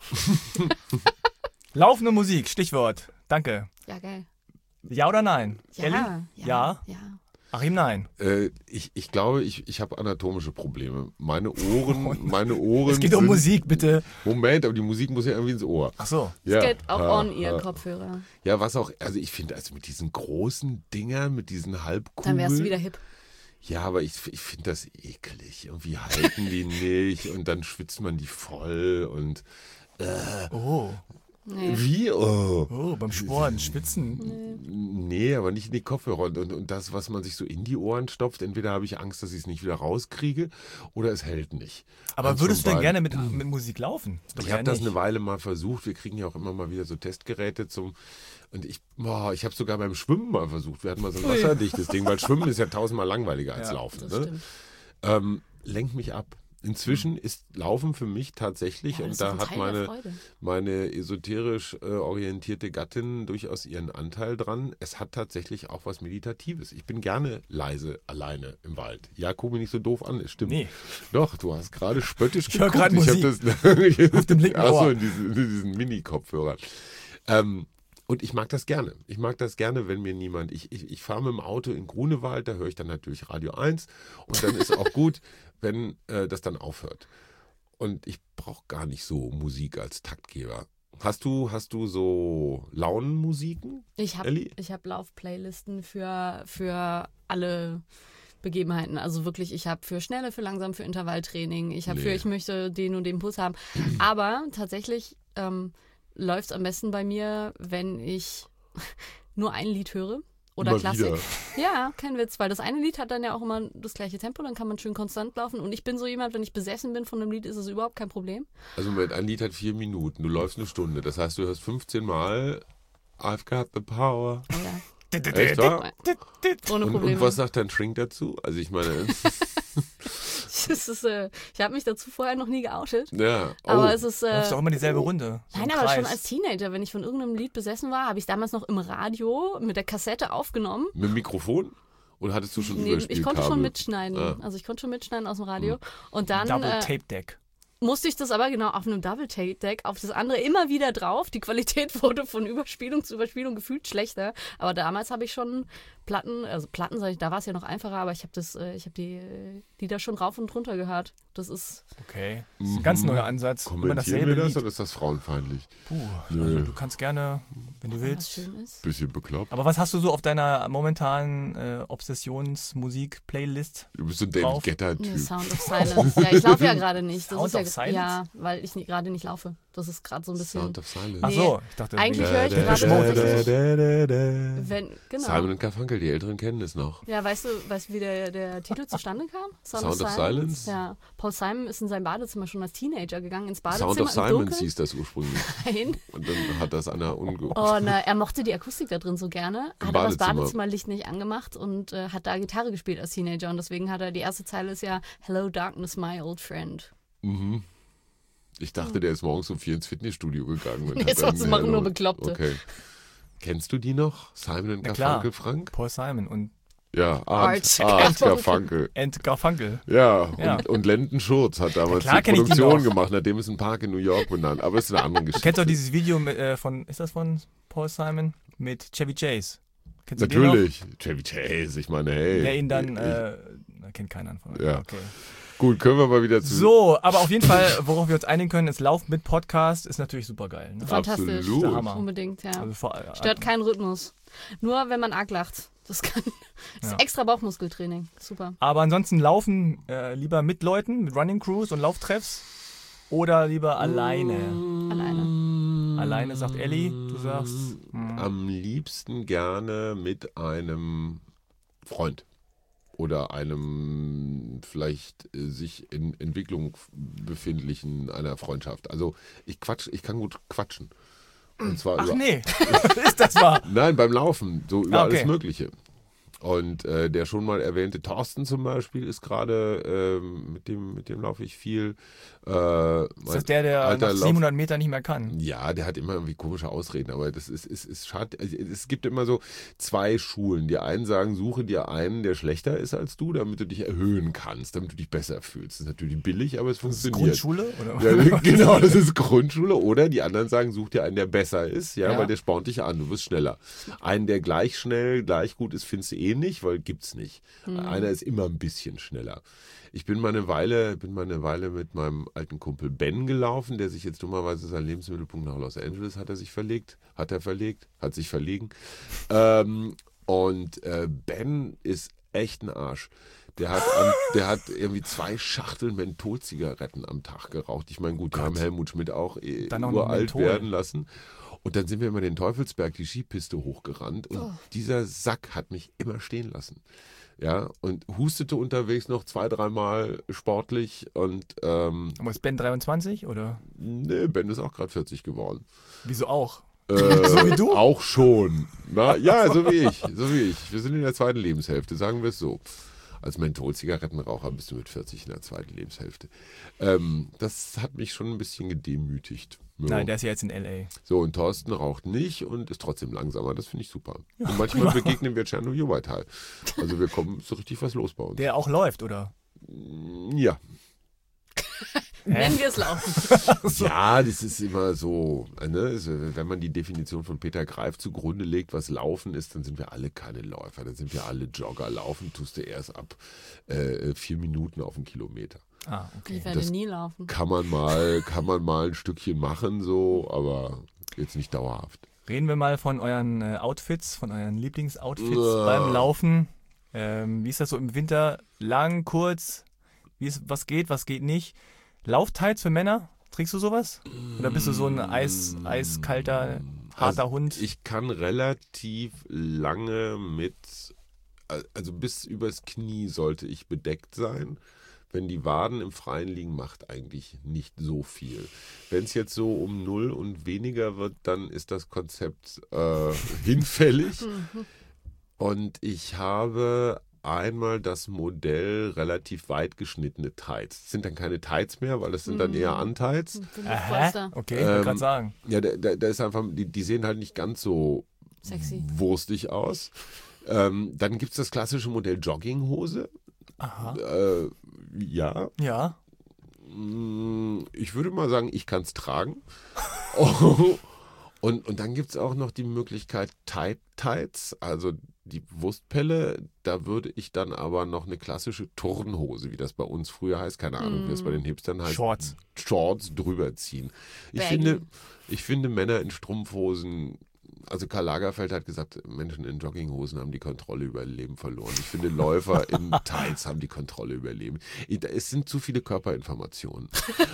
Laufende Musik, Stichwort. Danke. Ja, geil. Ja oder nein? Elli? Ja. Ja. Achim, nein. Ich glaube, ich habe anatomische Probleme. Meine Ohren. Es geht um sind- Musik, bitte. Moment, aber die Musik muss ja irgendwie ins Ohr. Ach so. Ja. Es geht auch Ah, On-Ear-Kopfhörer. Ja, was auch, also ich finde, also mit diesen großen Dingern, mit diesen Halbkugeln. Dann wärst du wieder hip. Ja, aber ich finde das eklig. Irgendwie halten die nicht und dann schwitzt man die voll und Oh. Nee. wie? Oh, beim Sporn, Spitzen. Nee, aber nicht in die Kopfhörer. Und das, was man sich so in die Ohren stopft, entweder habe ich Angst, dass ich es nicht wieder rauskriege oder es hält nicht. Aber Eins würdest du von denn beiden. gerne mit Musik laufen? Doch Ich eher habe das nicht. eine Weile mal versucht. Wir kriegen ja auch immer mal wieder so Testgeräte und ich habe sogar beim Schwimmen mal versucht. Wir hatten mal so ein wasserdichtes Ding, weil Schwimmen ist ja 1000-mal langweiliger als Ja, Laufen. Das Ne? stimmt. Lenkt mich ab. Inzwischen ist Laufen für mich tatsächlich, Ja, und das ist doch da ein hat Teil der Freude. meine esoterisch orientierte Gattin durchaus ihren Anteil dran. Es hat tatsächlich auch was Meditatives. Ich bin gerne leise alleine im Wald. Ja, guck mich nicht so doof an, es stimmt. Nee. Doch, du hast gerade spöttisch Ich höre geguckt. gerade Musik. Auf dem linken Ohr. in diesen Mini-Kopfhörern. Und ich mag das gerne. Ich mag das gerne, wenn mir niemand... Ich fahre mit dem Auto in Grunewald, da höre ich dann natürlich Radio 1 und dann ist auch gut, wenn das dann aufhört. Und ich brauche gar nicht so Musik als Taktgeber. Hast du so Launenmusiken, Elli? Ich hab Lauf-Playlisten für alle Begebenheiten. Also wirklich, ich habe für Schnelle, für langsam, für Intervalltraining. Ich habe ich möchte den und den Puls haben. Aber tatsächlich läuft es am besten bei mir, wenn ich nur ein Lied höre. Oder Immer Klassik. wieder. Ja, kein Witz, weil das eine Lied hat dann ja auch immer das gleiche Tempo, dann kann man schön konstant laufen. Und ich bin so jemand, wenn ich besessen bin von einem Lied, ist es überhaupt kein Problem. Also Moment, ein Lied hat 4 Minuten, du läufst eine Stunde. Das heißt, du hörst 15 Mal I've got the power. Ja. Echt wahr? Ohne Probleme. Und was sagt dein Shrink dazu? Also ich meine... Das ist, ich habe mich dazu vorher noch nie geoutet. Ja. Aber es ist. Läufst du auch immer dieselbe Runde? So Nein, im aber Kreis. schon als Teenager, wenn ich von irgendeinem Lied besessen war, habe ich es damals noch im Radio mit der Kassette aufgenommen. Mit dem Mikrofon? Oder hattest du schon Nee, Überspielkabel? ich konnte schon mitschneiden. Ah. Also ich konnte schon mitschneiden aus dem Radio. Und dann Double Tape Deck. musste ich das aber genau auf einem Double-Tape-Deck auf das andere immer wieder drauf. Die Qualität wurde von Überspielung zu Überspielung gefühlt schlechter. Aber damals habe ich schon Platten, sag ich, da war es ja noch einfacher, aber ich habe die da schon rauf und runter gehört. Das ist... Okay. Das ist ein ganz neuer Ansatz. Immer Kommentieren dasselbe wir das Lied. oder ist das frauenfeindlich? Puh, Nö. also du kannst gerne, wenn du was willst. schön ist. Bisschen bekloppt. Aber was hast du so auf deiner momentanen Obsessionsmusik-Playlist? Du bist so ein drauf? David Nee, Guetta-Typ. Sound of Silence. Ja, ich laufe ja gerade nicht. Das Sound ist ja, of Silence? Ja, weil ich gerade nicht laufe. Das ist gerade so ein bisschen... Sound of Silence. Ach so, ich dachte... Eigentlich höre ich wegen- gerade Schmutz. Genau. Simon und Garfunkel, die Älteren kennen es noch. Ja, weißt du, wie der Titel zustande kam? Sound of Silence? Ja. Paul Simon ist in sein Badezimmer schon als Teenager gegangen, ins Badezimmer Sound of im Silence Dunkeln. hieß das ursprünglich. Nein. Und dann hat das einer Oh, na, er mochte die Akustik da drin so gerne, hat aber das Badezimmer. Badezimmerlicht nicht angemacht und hat da Gitarre gespielt als Teenager. Und deswegen hat er, die erste Zeile ist ja Hello Darkness, my old friend. Mhm. Ich dachte, der ist morgens um 4 ins Fitnessstudio gegangen. Und Nee, hat sowas dann, machen nur Bekloppte. Okay. Kennst du die noch? Simon und Na klar. Garfunkel, Frank? Paul Simon und Ja, Art Art Garfunkel. Garfunkel. Garfunkel. Ja, Ja. Und Landon Schurz hat damals klar die kenn ich die Produktion noch. gemacht, nachdem ist ein Park in New York benannt. Aber es ist eine andere Du Geschichte. kennst doch dieses Video ist das von Paul Simon? Mit Chevy Chase. Kennst du den noch? Natürlich. Chevy Chase, ich meine, hey. Der ihn dann, kennt keiner von euch. Ja. Okay. Gut, können wir mal wieder zu... So, aber auf jeden Fall, worauf wir uns einigen können, ist Lauf mit Podcast ist natürlich super geil. Ne? Fantastisch. Absolut. Der Hammer. Unbedingt, ja. Also Stört keinen Rhythmus. Nur wenn man arg lacht. Das ist Ja. extra Bauchmuskeltraining. Super. Aber ansonsten laufen lieber mit Leuten, mit Running Crews und Lauftreffs oder lieber alleine? Alleine. Alleine sagt Elli, du sagst. Am liebsten gerne mit einem Freund. Oder einem vielleicht sich in Entwicklung befindlichen einer Freundschaft. Also ich kann gut quatschen. Und zwar Ach über, nee, ist das wahr? Nein, beim Laufen, so über Ah, okay. alles Mögliche. Und der schon mal erwähnte Thorsten zum Beispiel ist gerade, mit dem laufe ich viel. Ist das der nach 700 Metern nicht mehr kann? Ja, der hat immer irgendwie komische Ausreden, aber das ist schade. Also, es gibt immer so 2 Schulen. Die einen sagen, suche dir einen, der schlechter ist als du, damit du dich erhöhen kannst, damit du dich besser fühlst. Das ist natürlich billig, aber es funktioniert. Grundschule? Oder? Ja, genau, das ist Grundschule. Oder die anderen sagen, such dir einen, der besser ist, ja, Ja. weil der spornt dich an, du wirst schneller. Einen, der gleich schnell, gleich gut ist, findest du eh nicht, weil gibt's nicht. Einer ist immer ein bisschen schneller. Ich bin mal eine Weile mit meinem alten Kumpel Ben gelaufen, der sich jetzt dummerweise seinen Lebensmittelpunkt nach Los Angeles hat sich verlegen. Und Ben ist echt ein Arsch. Der hat irgendwie 2 Schachteln Mentholzigaretten am Tag geraucht. Ich meine, gut, wir haben Helmut Schmidt auch Dann noch uralt Menthol. werden lassen. Und dann sind wir immer den Teufelsberg, die Skipiste hochgerannt. Und dieser Sack hat mich immer stehen lassen. Ja, und hustete unterwegs noch 2-3 Mal sportlich. Und Aber ist Ben 23 oder? nee, Ben ist auch gerade 40 geworden. Wieso auch? So wie du? Auch schon. Na, ja, so wie ich. Wir sind in der 2. Lebenshälfte, sagen wir es so. als Mentholzigarettenraucher bist du mit 40 in der zweiten Lebenshälfte. Das hat mich schon ein bisschen gedemütigt. Ja. Nein, der ist ja jetzt in L.A. So, und Thorsten raucht nicht und ist trotzdem langsamer. Das finde ich super. Und manchmal begegnen wir Tschernobyl weiter. Also wir kommen so richtig was los bei uns. Der auch läuft, oder? Ja. Nennen wir es Laufen. Ja, das ist immer so, ne? Wenn man die Definition von Peter Greif zugrunde legt, was Laufen ist, dann sind wir alle keine Läufer, dann sind wir alle Jogger. Laufen tust du erst ab 4 Minuten auf einen Kilometer. Ah, okay. Ich werde Das nie laufen. Kann man mal ein Stückchen machen, so, aber jetzt nicht dauerhaft. Reden wir mal von euren Outfits, von euren Lieblingsoutfits beim Laufen. Wie ist das so im Winter? Lang, kurz? Was geht nicht? Lauftights für Männer? Trägst du sowas? Oder bist du so ein eiskalter, harter Hund? Ich kann relativ lange also bis übers Knie sollte ich bedeckt sein. Wenn die Waden im Freien liegen, macht eigentlich nicht so viel. Wenn es jetzt so um 0 und weniger wird, dann ist das Konzept hinfällig. Und ich habe einmal das Modell relativ weit geschnittene Tights. Das sind dann keine Tights mehr, weil das sind dann eher Untights. Okay, ich wollte gerade sagen. Ja, da ist einfach, die sehen halt nicht ganz so sexy, wurstig aus. Dann gibt es das klassische Modell Jogginghose. Aha. Ja. Ja. Ich würde mal sagen, ich kann es tragen. Und dann gibt es auch noch die Möglichkeit Tights, also die Wurstpelle. Da würde ich dann aber noch eine klassische Turnhose, wie das bei uns früher heißt, keine Ahnung, wie das bei den Hipstern heißt. Shorts drüber ziehen. Ich finde Männer in Strumpfhosen, also Karl Lagerfeld hat gesagt, Menschen in Jogginghosen haben die Kontrolle über ihr Leben verloren. Ich finde, Läufer in Tights haben die Kontrolle über ihr Leben. Es sind zu viele Körperinformationen.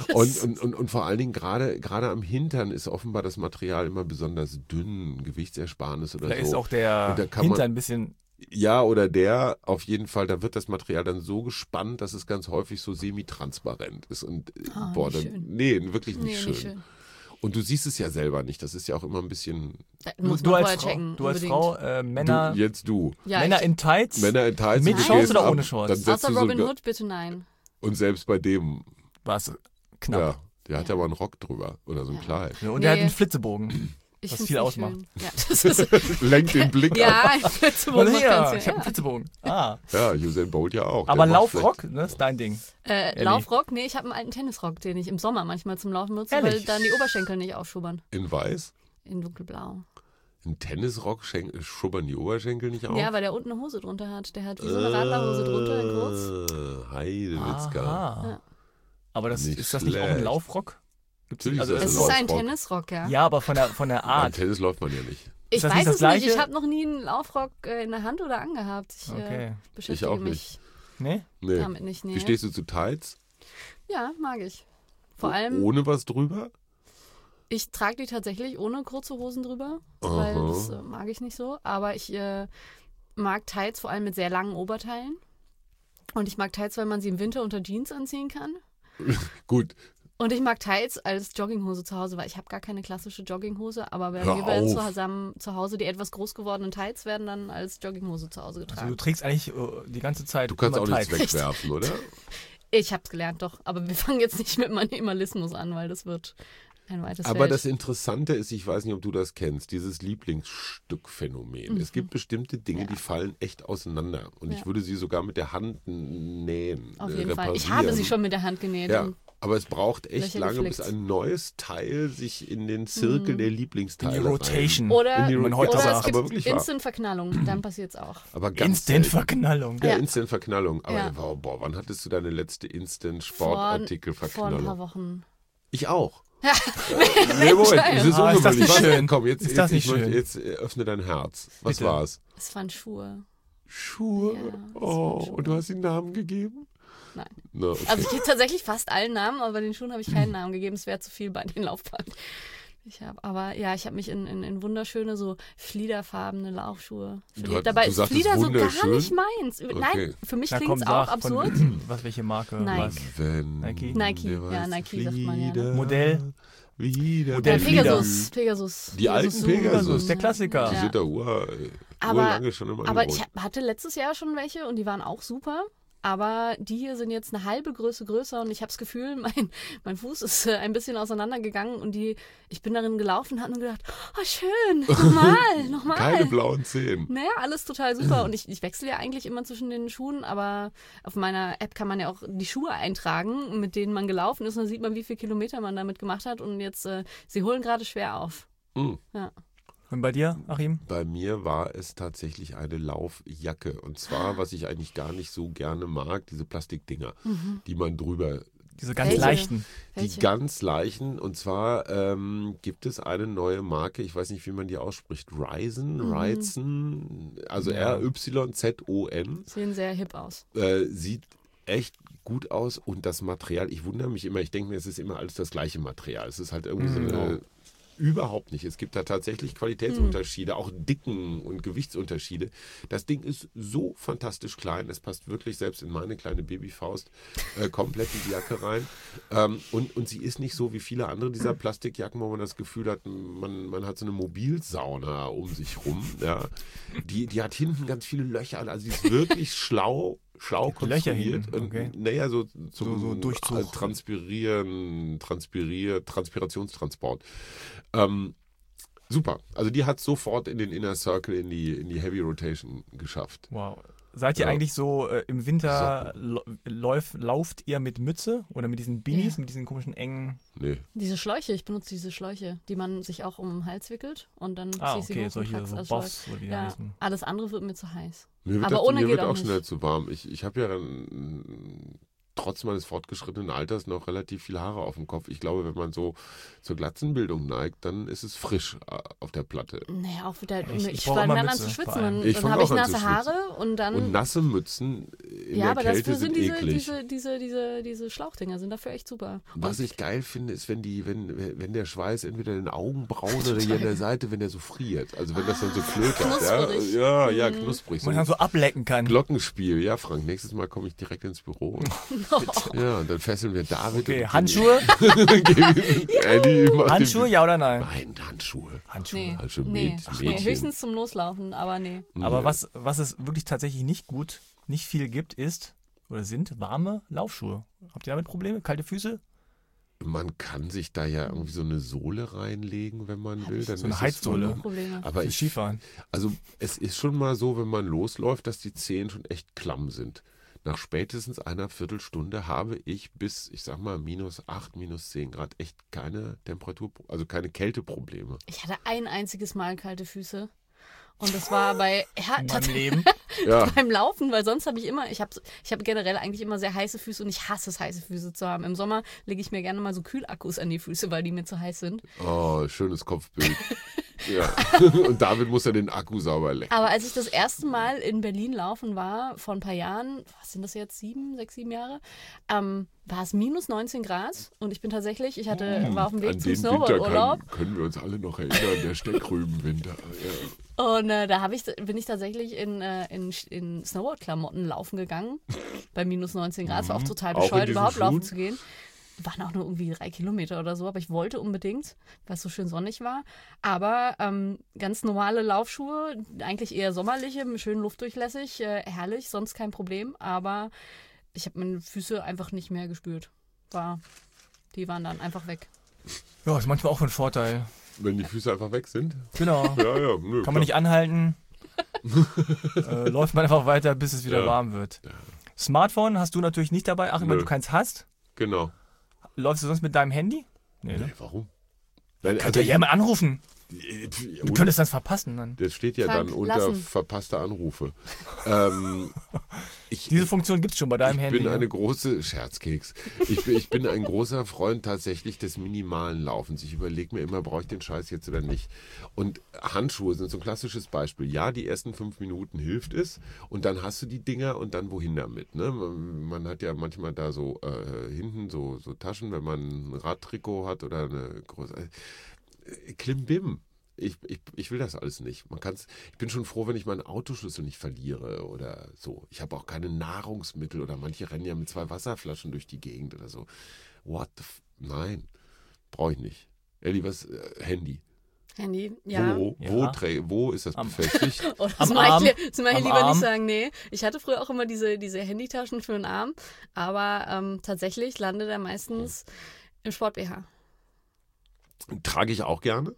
Und vor allen Dingen gerade am Hintern ist offenbar das Material immer besonders dünn, Gewichtsersparnis oder da so. ist auch der Hintern ein bisschen... Ja, oder der, auf jeden Fall, da wird das Material dann so gespannt, dass es ganz häufig so semi-transparent ist. Und wirklich nicht schön. Und du siehst es ja selber nicht. Das ist ja auch immer ein bisschen... Du als Frau, Männer... Männer in Tights? Männer in Tights. Mit Shorts oder ohne Shorts? Außer Robin Hood, bitte nein. Und selbst bei dem... War es knapp. Ja, der hat ja mal einen Rock drüber. Oder so ein Kleid. Ja, und der hat einen Flitzebogen. Was viel ausmacht. Ja, das ist lenkt den Blick ab. Ja, ein Flitzebogen. Ich habe einen Flitzebogen. Ja, Usain Bolt ja auch. Aber Laufrock, das ist dein Ding. Laufrock? Nee, ich habe einen alten Tennisrock, den ich im Sommer manchmal zum Laufen nutze, weil dann die Oberschenkel nicht aufschubbern. In weiß? In dunkelblau. Ein Tennisrock schubbern die Oberschenkel nicht auf? Ja, weil der unten eine Hose drunter hat. Der hat wie so eine Radlerhose drunter in kurz. Heidewitzka. Ja. Aber ist das schlecht. nicht auch ein Laufrock? Es ist ein Tennisrock, ja. Ja, aber von der Art. Beim Tennis läuft man ja nicht. Ich weiß es nicht. Ich habe noch nie einen Laufrock in der Hand oder angehabt. Ich beschäftige mich damit nicht. Nee. Wie stehst du zu Tights? Ja, mag ich. Vor allem... Ohne was drüber? Ich trage die tatsächlich ohne kurze Hosen drüber, weil das mag ich nicht so. Aber ich mag Tights vor allem mit sehr langen Oberteilen. Und ich mag Tights, weil man sie im Winter unter Jeans anziehen kann. Gut. Und ich mag Tights als Jogginghose zu Hause, weil ich habe gar keine klassische Jogginghose, aber wir werden zusammen zu Hause die etwas groß gewordenen Tights werden dann als Jogginghose zu Hause getragen. Also du trägst eigentlich die ganze Zeit. Du kannst auch nichts wegwerfen, oder? Ich habe es gelernt, doch. Aber wir fangen jetzt nicht mit Minimalismus an, weil das wird ein weites Aber Feld. das Interessante ist, ich weiß nicht, ob du das kennst, dieses Lieblingsstückphänomen. Es gibt bestimmte Dinge, die fallen echt auseinander. Und ich würde sie sogar mit der Hand nähen. Auf jeden Fall. Ich habe sie schon mit der Hand genäht. Ja. Aber es braucht echt lange, bis ein neues Teil sich in den Zirkel der Lieblingsteile in die Rotation. Oder es gibt Instant-Verknallung, dann passiert es auch. Aber Instant-Verknallung. Ja, Instant-Verknallung. Aber wann hattest du deine letzte Instant-Sportartikel-Verknallung? Vor ein paar Wochen. Ich auch. Nee, Moment, das ist ungewöhnlich. Ist das nicht schön? Komm, jetzt schön? Öffne dein Herz. Was Bitte. war's? Es waren Schuhe. Schuhe? Ja, und du hast den Namen gegeben? Nein. No, okay. Also ich gebe tatsächlich fast allen Namen, aber bei den Schuhen habe ich keinen Namen gegeben. Es wäre zu viel bei den Laufbahnen. Ich habe mich in wunderschöne, so fliederfarbene Laufschuhe verliebt. Dabei ist Flieder so gar nicht meins. Okay. Nein, für mich klingt es auch absurd. Welche Marke? Nike. Nike, ja, Nike sagt man ja. Ne? Modell Pegasus. Die alten Pegasus. Der Klassiker. Die sind da urlange schon immer aber ich hatte letztes Jahr schon welche und die waren auch super. Aber die hier sind jetzt eine halbe Größe größer und ich habe das Gefühl, mein Fuß ist ein bisschen auseinandergegangen und ich bin darin gelaufen und habe nur gedacht, oh schön, nochmal. Keine blauen Zehen. Naja, alles total super und ich wechsle ja eigentlich immer zwischen den Schuhen, aber auf meiner App kann man ja auch die Schuhe eintragen, mit denen man gelaufen ist und dann sieht man, wie viele Kilometer man damit gemacht hat und jetzt, sie holen gerade schwer auf. Ja. Und bei dir, Achim? Bei mir war es tatsächlich eine Laufjacke. Und zwar, was ich eigentlich gar nicht so gerne mag, diese Plastikdinger, die man drüber... Diese ganz Welche? leichten. Die ganz leichten. Und zwar gibt es eine neue Marke, ich weiß nicht, wie man die ausspricht, Ryzen, also R-Y-Z-O-N. Sehen sehr hip aus. Sieht echt gut aus und das Material, ich wundere mich immer, ich denke mir, es ist immer alles das gleiche Material. Es ist halt irgendwie so eine... Überhaupt nicht. Es gibt da tatsächlich Qualitätsunterschiede, auch Dicken- und Gewichtsunterschiede. Das Ding ist so fantastisch klein. Es passt wirklich selbst in meine kleine Babyfaust komplett in die Jacke rein. Und sie ist nicht so wie viele andere dieser Plastikjacken, wo man das Gefühl hat, man hat so eine Mobilsauna um sich rum. Ja. Die hat hinten ganz viele Löcher. Also die ist wirklich schlau Löcher konstruiert. hinten, okay. Naja, so zum So Durchzug. Transpirationstransport. Super. Also die hat sofort in den Inner Circle, in die Heavy Rotation geschafft. Wow. Seid ihr eigentlich so im Winter, lauft ihr mit Mütze oder mit diesen Beanies, mit diesen komischen engen... Nee. Diese Schläuche, ich benutze diese Schläuche, die man sich auch um den Hals wickelt und dann ziehe ich sie okay, hoch und solche trag's so als Boss Schläuche. oder wie die Ja, heißen. alles andere wird mir zu heiß. Mir Aber ohne wird geht auch auch schnell nicht. zu warm. Ich habe ja trotz meines fortgeschrittenen Alters noch relativ viele Haare auf dem Kopf. Ich glaube, wenn man so zur Glatzenbildung neigt, dann ist es frisch auf der Platte. Naja, auch wieder, ich brauch fange immer dann an Mütze, zu vor schwitzen. allem. Dann habe ich auch an zu nasse Haare und dann... Und nasse Mützen in ja, der aber Kälte dafür sind sind eklig. diese Schlauchdinger sind dafür echt super. Was ich geil finde, ist, wenn der Schweiß entweder in den Augenbrauen oder hier an der Seite, wenn der so friert. Also wenn das dann so flötet. Knusperig. Ja, knusprig. Man dann so ablecken kann. Glockenspiel. Ja, Frank, nächstes Mal komme ich direkt ins Büro. Ja, und dann fesseln wir David. Okay, und Handschuhe? Eddie macht Handschuhe, ja oder nein? Nein, Handschuhe. Nee, Handschuhe nee. Mädchen. Höchstens zum Loslaufen, aber nee. Aber was es wirklich tatsächlich nicht viel gibt, sind warme Laufschuhe. Habt ihr damit Probleme? Kalte Füße? Man kann sich da ja irgendwie so eine Sohle reinlegen, wenn man will. Dann So eine ist es Heizsohle. voll- Probleme. Aber Für Skifahren. also es ist schon mal so, wenn man losläuft, dass die Zehen schon echt klamm sind. Nach spätestens einer Viertelstunde habe ich bis, ich sag mal, -8, -10 Grad echt keine also keine Kälteprobleme. Ich hatte ein einziges Mal kalte Füße. Und das war bei In meinem Leben. Ja, beim Laufen, weil sonst habe ich habe generell eigentlich immer sehr heiße Füße und ich hasse es, heiße Füße zu haben. Im Sommer lege ich mir gerne mal so Kühlakkus an die Füße, weil die mir zu heiß sind. oh, schönes Kopfbild. Ja. Und David muss ja den Akku sauber lecken. Aber als ich das erste Mal in Berlin laufen war, vor ein paar Jahren, was sind das jetzt, 6, 7 Jahre, war es -19 Grad und ich bin tatsächlich, war auf dem An Weg zum den Winter Snowboard-Urlaub. können wir uns alle noch erinnern, der Steckrübenwinter. Ja. Und da bin ich tatsächlich in Snowboard-Klamotten laufen gegangen, bei -19 Grad. Es war auch total Auch in bescheuert, diesen überhaupt laufen Schuhen? zu gehen. Waren auch nur irgendwie 3 Kilometer oder so, aber ich wollte unbedingt, weil es so schön sonnig war. Aber ganz normale Laufschuhe, eigentlich eher sommerliche, schön luftdurchlässig, herrlich, sonst kein Problem. Aber ich habe meine Füße einfach nicht mehr gespürt. Die waren dann einfach weg. Ja, ist manchmal auch von Vorteil. Wenn die Füße einfach weg sind. Genau. Ja, Kann man nicht anhalten. Läuft man einfach weiter, bis es wieder Ja. warm wird. Smartphone hast du natürlich nicht dabei, Achim, weil Nö. du keins hast. Genau. Läufst du sonst mit deinem Handy? Nee, ne? Nee, warum? Nein, Könnt ihr ja mal anrufen. Du und könntest das verpassen dann. das steht ja Frank, dann unter lassen. verpasste Anrufe. Diese Funktion gibt es schon bei deinem Ich Handy. bin ne? eine große Scherzkeks. Ich bin ein großer Freund tatsächlich des minimalen Laufens. Ich überlege mir immer, brauche ich den Scheiß jetzt oder nicht. Und Handschuhe sind so ein klassisches Beispiel. Ja, die ersten 5 Minuten hilft es und dann hast du die Dinger und dann wohin damit. Ne? Man hat ja manchmal da so hinten so Taschen, wenn man ein Radtrikot hat oder eine große... Klimbim. Ich will das alles nicht. Ich bin schon froh, wenn ich meinen Autoschlüssel nicht verliere oder so. Ich habe auch keine Nahrungsmittel oder manche rennen ja mit 2 Wasserflaschen durch die Gegend oder so. Nein, brauche ich nicht. Elli, was? Handy. Handy, ja. Wo ist das befestigt? Oh, Am das mache Arm. ich lieber Arm. nicht sagen, nee. Ich hatte früher auch immer diese Handytaschen für den Arm, aber tatsächlich landet er meistens im Sport-BH. Trage ich auch gerne.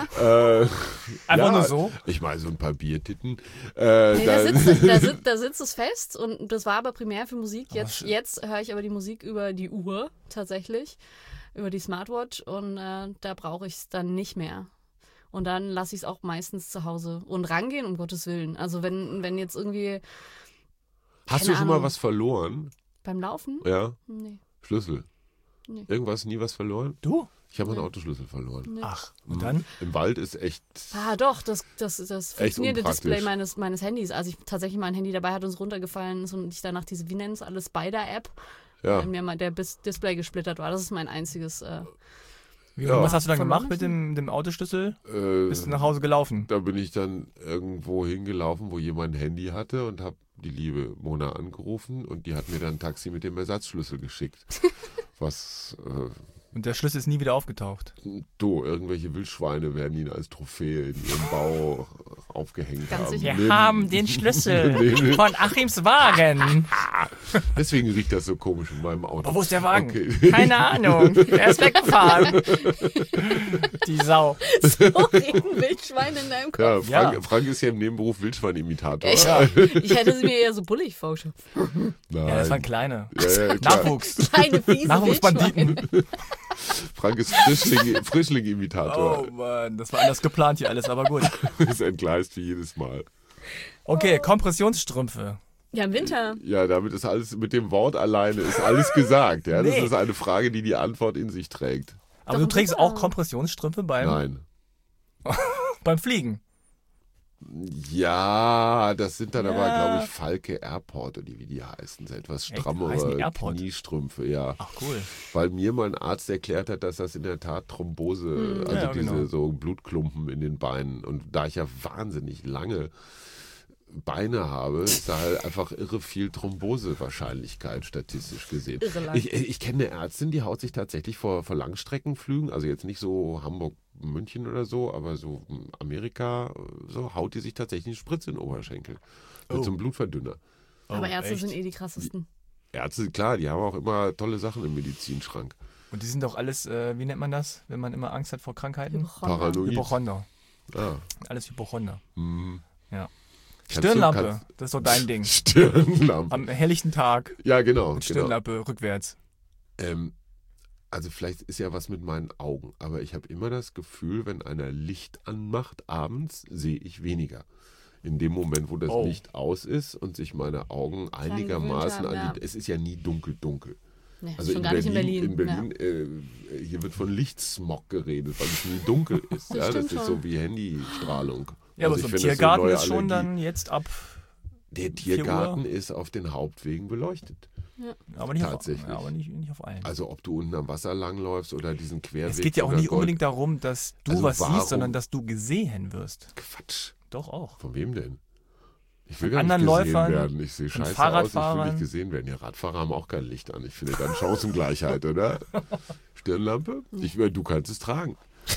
Einfach nur so? Ich meine, so ein paar Biertitten. Nee, da sitzt es fest und das war aber primär für Musik. Jetzt höre ich aber die Musik über die Uhr tatsächlich, über die Smartwatch und da brauche ich es dann nicht mehr. Und dann lasse ich es auch meistens zu Hause und rangehen, um Gottes Willen. Also wenn jetzt irgendwie... Hast du schon mal was verloren? Beim Laufen? Ja? Nee. Schlüssel? Nee. Irgendwas, nie was verloren? Du? Ich habe meinen Autoschlüssel verloren. Nee. Ach, und dann? Im Wald ist echt... Ah, doch, das funktionierte unpraktisch. Display meines Handys. Als ich tatsächlich mein Handy dabei hatte und es runtergefallen ist und ich danach diese, wie nennt es alle, Spider-App, Ja. mir mal der Display gesplittert war. Das ist mein einziges... Was hast du dann gemacht verloren mit dem Autoschlüssel? Äh, Bist du nach Hause gelaufen? Da bin ich dann irgendwo hingelaufen, wo jemand ein Handy hatte und habe die liebe Mona angerufen und die hat mir dann ein Taxi mit dem Ersatzschlüssel geschickt. Was, Und der Schlüssel ist nie wieder aufgetaucht. irgendwelche Wildschweine werden ihn als Trophäe in ihrem Bau aufgehängt Ganz haben. sicher. Wir haben den Schlüssel von Achims Wagen. Deswegen riecht das so komisch in meinem Auto. Oh, wo ist der Wagen? Okay. Keine Ahnung. Er ist weggefahren. Die Sau. So reden Wildschweine in deinem Kopf. Ja, Ja. Frank ist ja im Nebenberuf Wildschweinimitator. Ich hätte sie mir eher so bullig vorgestellt. Nein. Ja, das waren kleine. klar. Nachwuchs. Kleine, fiese Nachwuchsbanditen. Wildschweine. Frank ist Frischling-Imitator. Oh Mann, das war anders geplant hier alles, aber gut. Ist entgleist wie jedes Mal. Okay, Kompressionsstrümpfe. Ja, im Winter. Ja, damit ist alles, mit dem Wort alleine ist alles gesagt. Ja? Das Nee. ist eine Frage, die die Antwort in sich trägt. Aber Doch, du trägst super. auch Kompressionsstrümpfe Nein. beim Fliegen. Ja, das sind dann aber, Ja. glaube ich, Falke Airport oder wie die heißen. So etwas Echt? Heißen strammere die Airport? Kniestrümpfe, ja. Ach cool. Weil mir mein Arzt erklärt hat, dass das in der Tat Thrombose, also Ja, diese genau. so Blutklumpen in den Beinen. Und da ich ja wahnsinnig lange Beine habe, ist da halt einfach irre viel Thrombosewahrscheinlichkeit statistisch gesehen. Irre lang. Ich kenne eine Ärztin, die haut sich tatsächlich vor Langstreckenflügen, also jetzt nicht so Hamburg-München oder so, aber so Amerika, so haut die sich tatsächlich eine Spritze in den Oberschenkel. Mit Oh. so einem Blutverdünner. Aber Ärzte echt? sind eh die krassesten. Ärzte, klar, die haben auch immer tolle Sachen im Medizinschrank. Und die sind doch alles, wie nennt man das, wenn man immer Angst hat vor Krankheiten? Hypochonder. Paranoid. Hypochonder. Ah. Alles Hypochonder. Mhm. Ja. Kannst du- Stirnlampe, kannst- das ist doch dein Ding. Stirnlampe. Am helllichten Tag Ja, genau. mit genau. Stirnlampe rückwärts. Also vielleicht ist ja was mit meinen Augen, aber ich habe immer das Gefühl, wenn einer Licht anmacht abends, sehe ich weniger. In dem Moment, wo das Oh. Licht aus ist und sich meine Augen einigermaßen gewöhnt haben, an die... Es ist ja nie dunkel. Nee, Also schon gar nicht in Berlin. In Berlin hier wird von Lichtsmog geredet, weil es nie dunkel ist. Das Ja, das stimmt ist schon. so wie Handystrahlung. Ja, aber Also so ich im finde, das Tiergarten neue ist schon Allergie. dann jetzt ab, Der 4 Tiergarten Uhr. ist auf den Hauptwegen beleuchtet. aber nicht Tatsächlich. Auf, aber nicht auf allen. Also ob du unten am Wasser langläufst oder diesen Querweg. Es geht ja auch oder nicht Gold- unbedingt darum, dass du Also was warum- siehst, sondern dass du gesehen wirst. Quatsch. Doch auch. Von wem denn? Ich will Von gar nicht anderen gesehen Läufern werden. Ich sehe und scheiße aus, ich will Fahrradfahrern. nicht gesehen werden. Ja, Radfahrer haben auch kein Licht an. Ich finde dann Chancengleichheit, oder? Stirnlampe? Du kannst es tragen.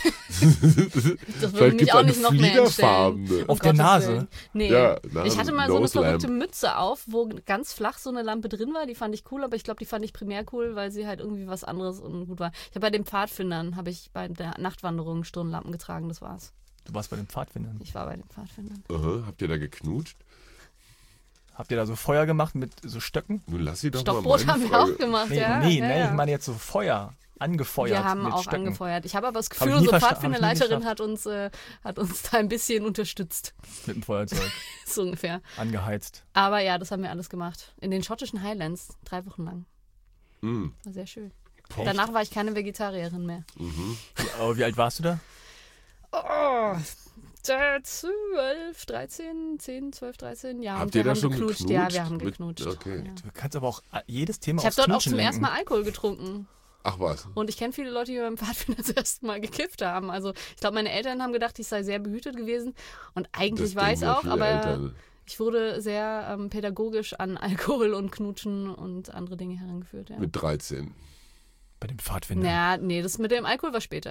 Das würde mich auch nicht noch mehr entstellen. Fliederfarbene. Auf der Gottes Nase. Willen. Nee. Ja, Ich hatte mal so eine Nose Lamp. verrückte Mütze auf, wo ganz flach so eine Lampe drin war. Die fand ich cool, aber ich glaube, die fand ich primär cool, weil sie halt irgendwie was anderes und gut war. Ich habe bei den Pfadfindern, habe ich bei der Nachtwanderung Stirnlampen getragen, das war's. Du warst bei den Pfadfindern. Ich war bei den Pfadfindern. Aha, habt ihr da geknutscht? Habt ihr da so Feuer gemacht mit so Stöcken? Nun lass sie doch Stockbrot mal haben meine wir auch Frage. gemacht, Nee, ja. nee, ja, nee, ja. ich meine jetzt so Feuer. Angefeuert Wir haben mit auch Stöcken. angefeuert. Ich habe aber das Hab Gefühl, ich nie unsere versta- Pfadfinderleiterin hab hat uns da ein bisschen unterstützt. Mit dem Feuerzeug. So ungefähr. Angeheizt. Aber ja, das haben wir alles gemacht. In den schottischen Highlands, 3 Wochen lang. Mm. War sehr schön. Echt? Danach war ich keine Vegetarierin mehr. Aber wie alt warst du da? Oh, 12, 13, 10, 12, 13. Ja, Habt und ihr wir da haben schon geknutscht. geknutscht? Ja, wir haben Mit- geknutscht. okay. Ja. Du kannst aber auch jedes Thema Ich habe aufs dort auch Knutschen zum ersten Mal lenken. Alkohol getrunken. Ach was. Und ich kenne viele Leute, die beim Pfadfinder das erste Mal gekifft haben. Also ich glaube, meine Eltern haben gedacht, ich sei sehr behütet gewesen. Und eigentlich war ich denken ja auch, viele aber Eltern. ich wurde sehr pädagogisch an Alkohol und Knutschen und andere Dinge herangeführt. Ja. Mit 13. Bei den Pfadfindern. Naja, nee, das mit dem Alkohol war später.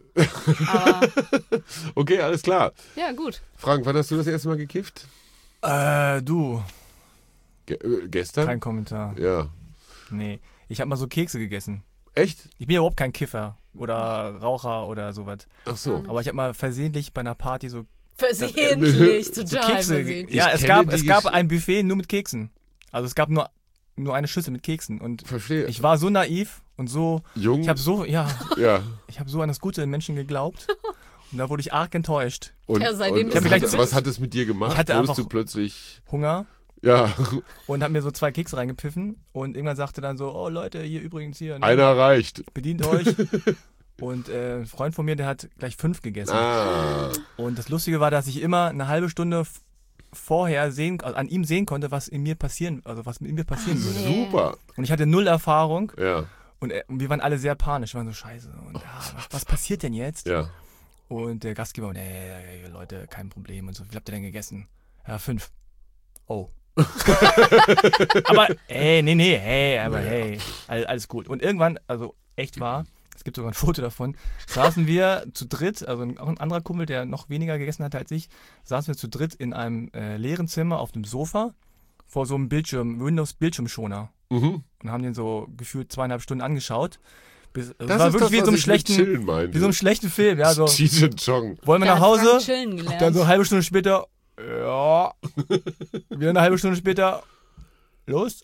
Aber Okay, alles klar. ja, gut. Frank, wann hast du das erste Mal gekifft? Du, Gestern? kein Kommentar. Ja. Nee, ich habe mal so Kekse gegessen. Echt? Ich bin ja überhaupt kein Kiffer oder Raucher oder sowas. Ach so. Aber ich habe mal versehentlich bei einer Party so Versehentlich, so total Kekse. versehentlich. Ja, Ich es kenne gab, die es gab ein Buffet nur mit Keksen. Also es gab nur eine Schüssel mit Keksen. Und Verstehe. ich war so naiv und so, Jung? ich habe so Ja. an das Gute in Menschen geglaubt. Und da wurde ich arg enttäuscht. Und, Ja, seitdem und bist du was hat es mit dir gemacht? Ich hatte Wurdest einfach- du plötzlich... Hunger. Ja, Und hab mir so 2 Kekse reingepfiffen. Und irgendwann sagte dann so, oh Leute, hier übrigens hier, ne, einer reicht. bedient euch. Und ein Freund von mir, der hat gleich 5 gegessen. Ah. Und das Lustige war, dass ich immer eine halbe Stunde vorher an ihm sehen konnte, was in mir passieren, also was mit mir passieren würde. nee. Super. Und ich hatte 0 Erfahrung Ja, und wir waren alle sehr panisch, wir waren so scheiße. Und ja, was passiert denn jetzt? ja. Und der Gastgeber, nee, Leute, kein Problem und so. Wie habt ihr denn gegessen? Ja, 5. Oh. Aber, hey, alles gut. Und irgendwann, also echt wahr, es gibt sogar ein Foto davon, saßen wir zu dritt, also auch ein anderer Kumpel, der noch weniger gegessen hatte als ich, saßen wir zu dritt in einem leeren Zimmer auf dem Sofa vor so einem Windows-Bildschirmschoner Mhm. und haben den so gefühlt 2,5 Stunden angeschaut. Es Das war ist wirklich das, wie in was so einem ich mit schlechten, Chillen meinte. wie so einem schlechten Film, ja, so. Cheech and Chong. Wollen wir Da nach hat Frank Hause? chillen gelernt. Dann so eine halbe Stunde später, ja. Wieder eine halbe Stunde später, los?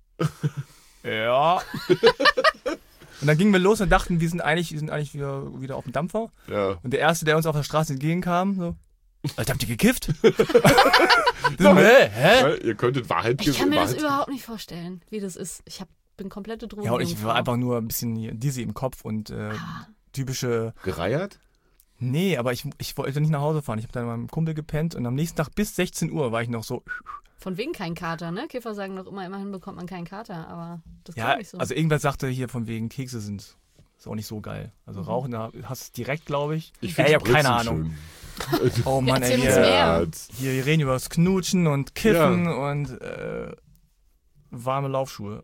Ja. Und dann gingen wir los und dachten, wir sind eigentlich wieder auf dem Dampfer. Ja. Und der Erste, der uns auf der Straße entgegenkam, so, Alter, habt ihr gekifft? So, hä? Weil ihr könntet Wahrheit Ich kann mir das Wahrheit- überhaupt nicht vorstellen, wie das ist. Bin komplette Drogen. Ja, und ich war einfach nur ein bisschen dizzy im Kopf und typische... gereiert? Nee, aber ich wollte nicht nach Hause fahren. Ich habe dann mit meinem Kumpel gepennt und am nächsten Tag bis 16 Uhr war ich noch so... Von wegen kein Kater, ne? Kiffer sagen doch immer, immerhin bekommt man keinen Kater, aber das Ja, glaube ich so. also irgendwer sagte hier von wegen Kekse ist auch nicht so geil. Also Rauchen, da hast du es direkt, glaube ich. Ich Ich finde habe keine Ahnung. Oh Mann, ey, Erzähl uns wir, mehr. wir reden über das Knutschen und Kiffen und warme Laufschuhe.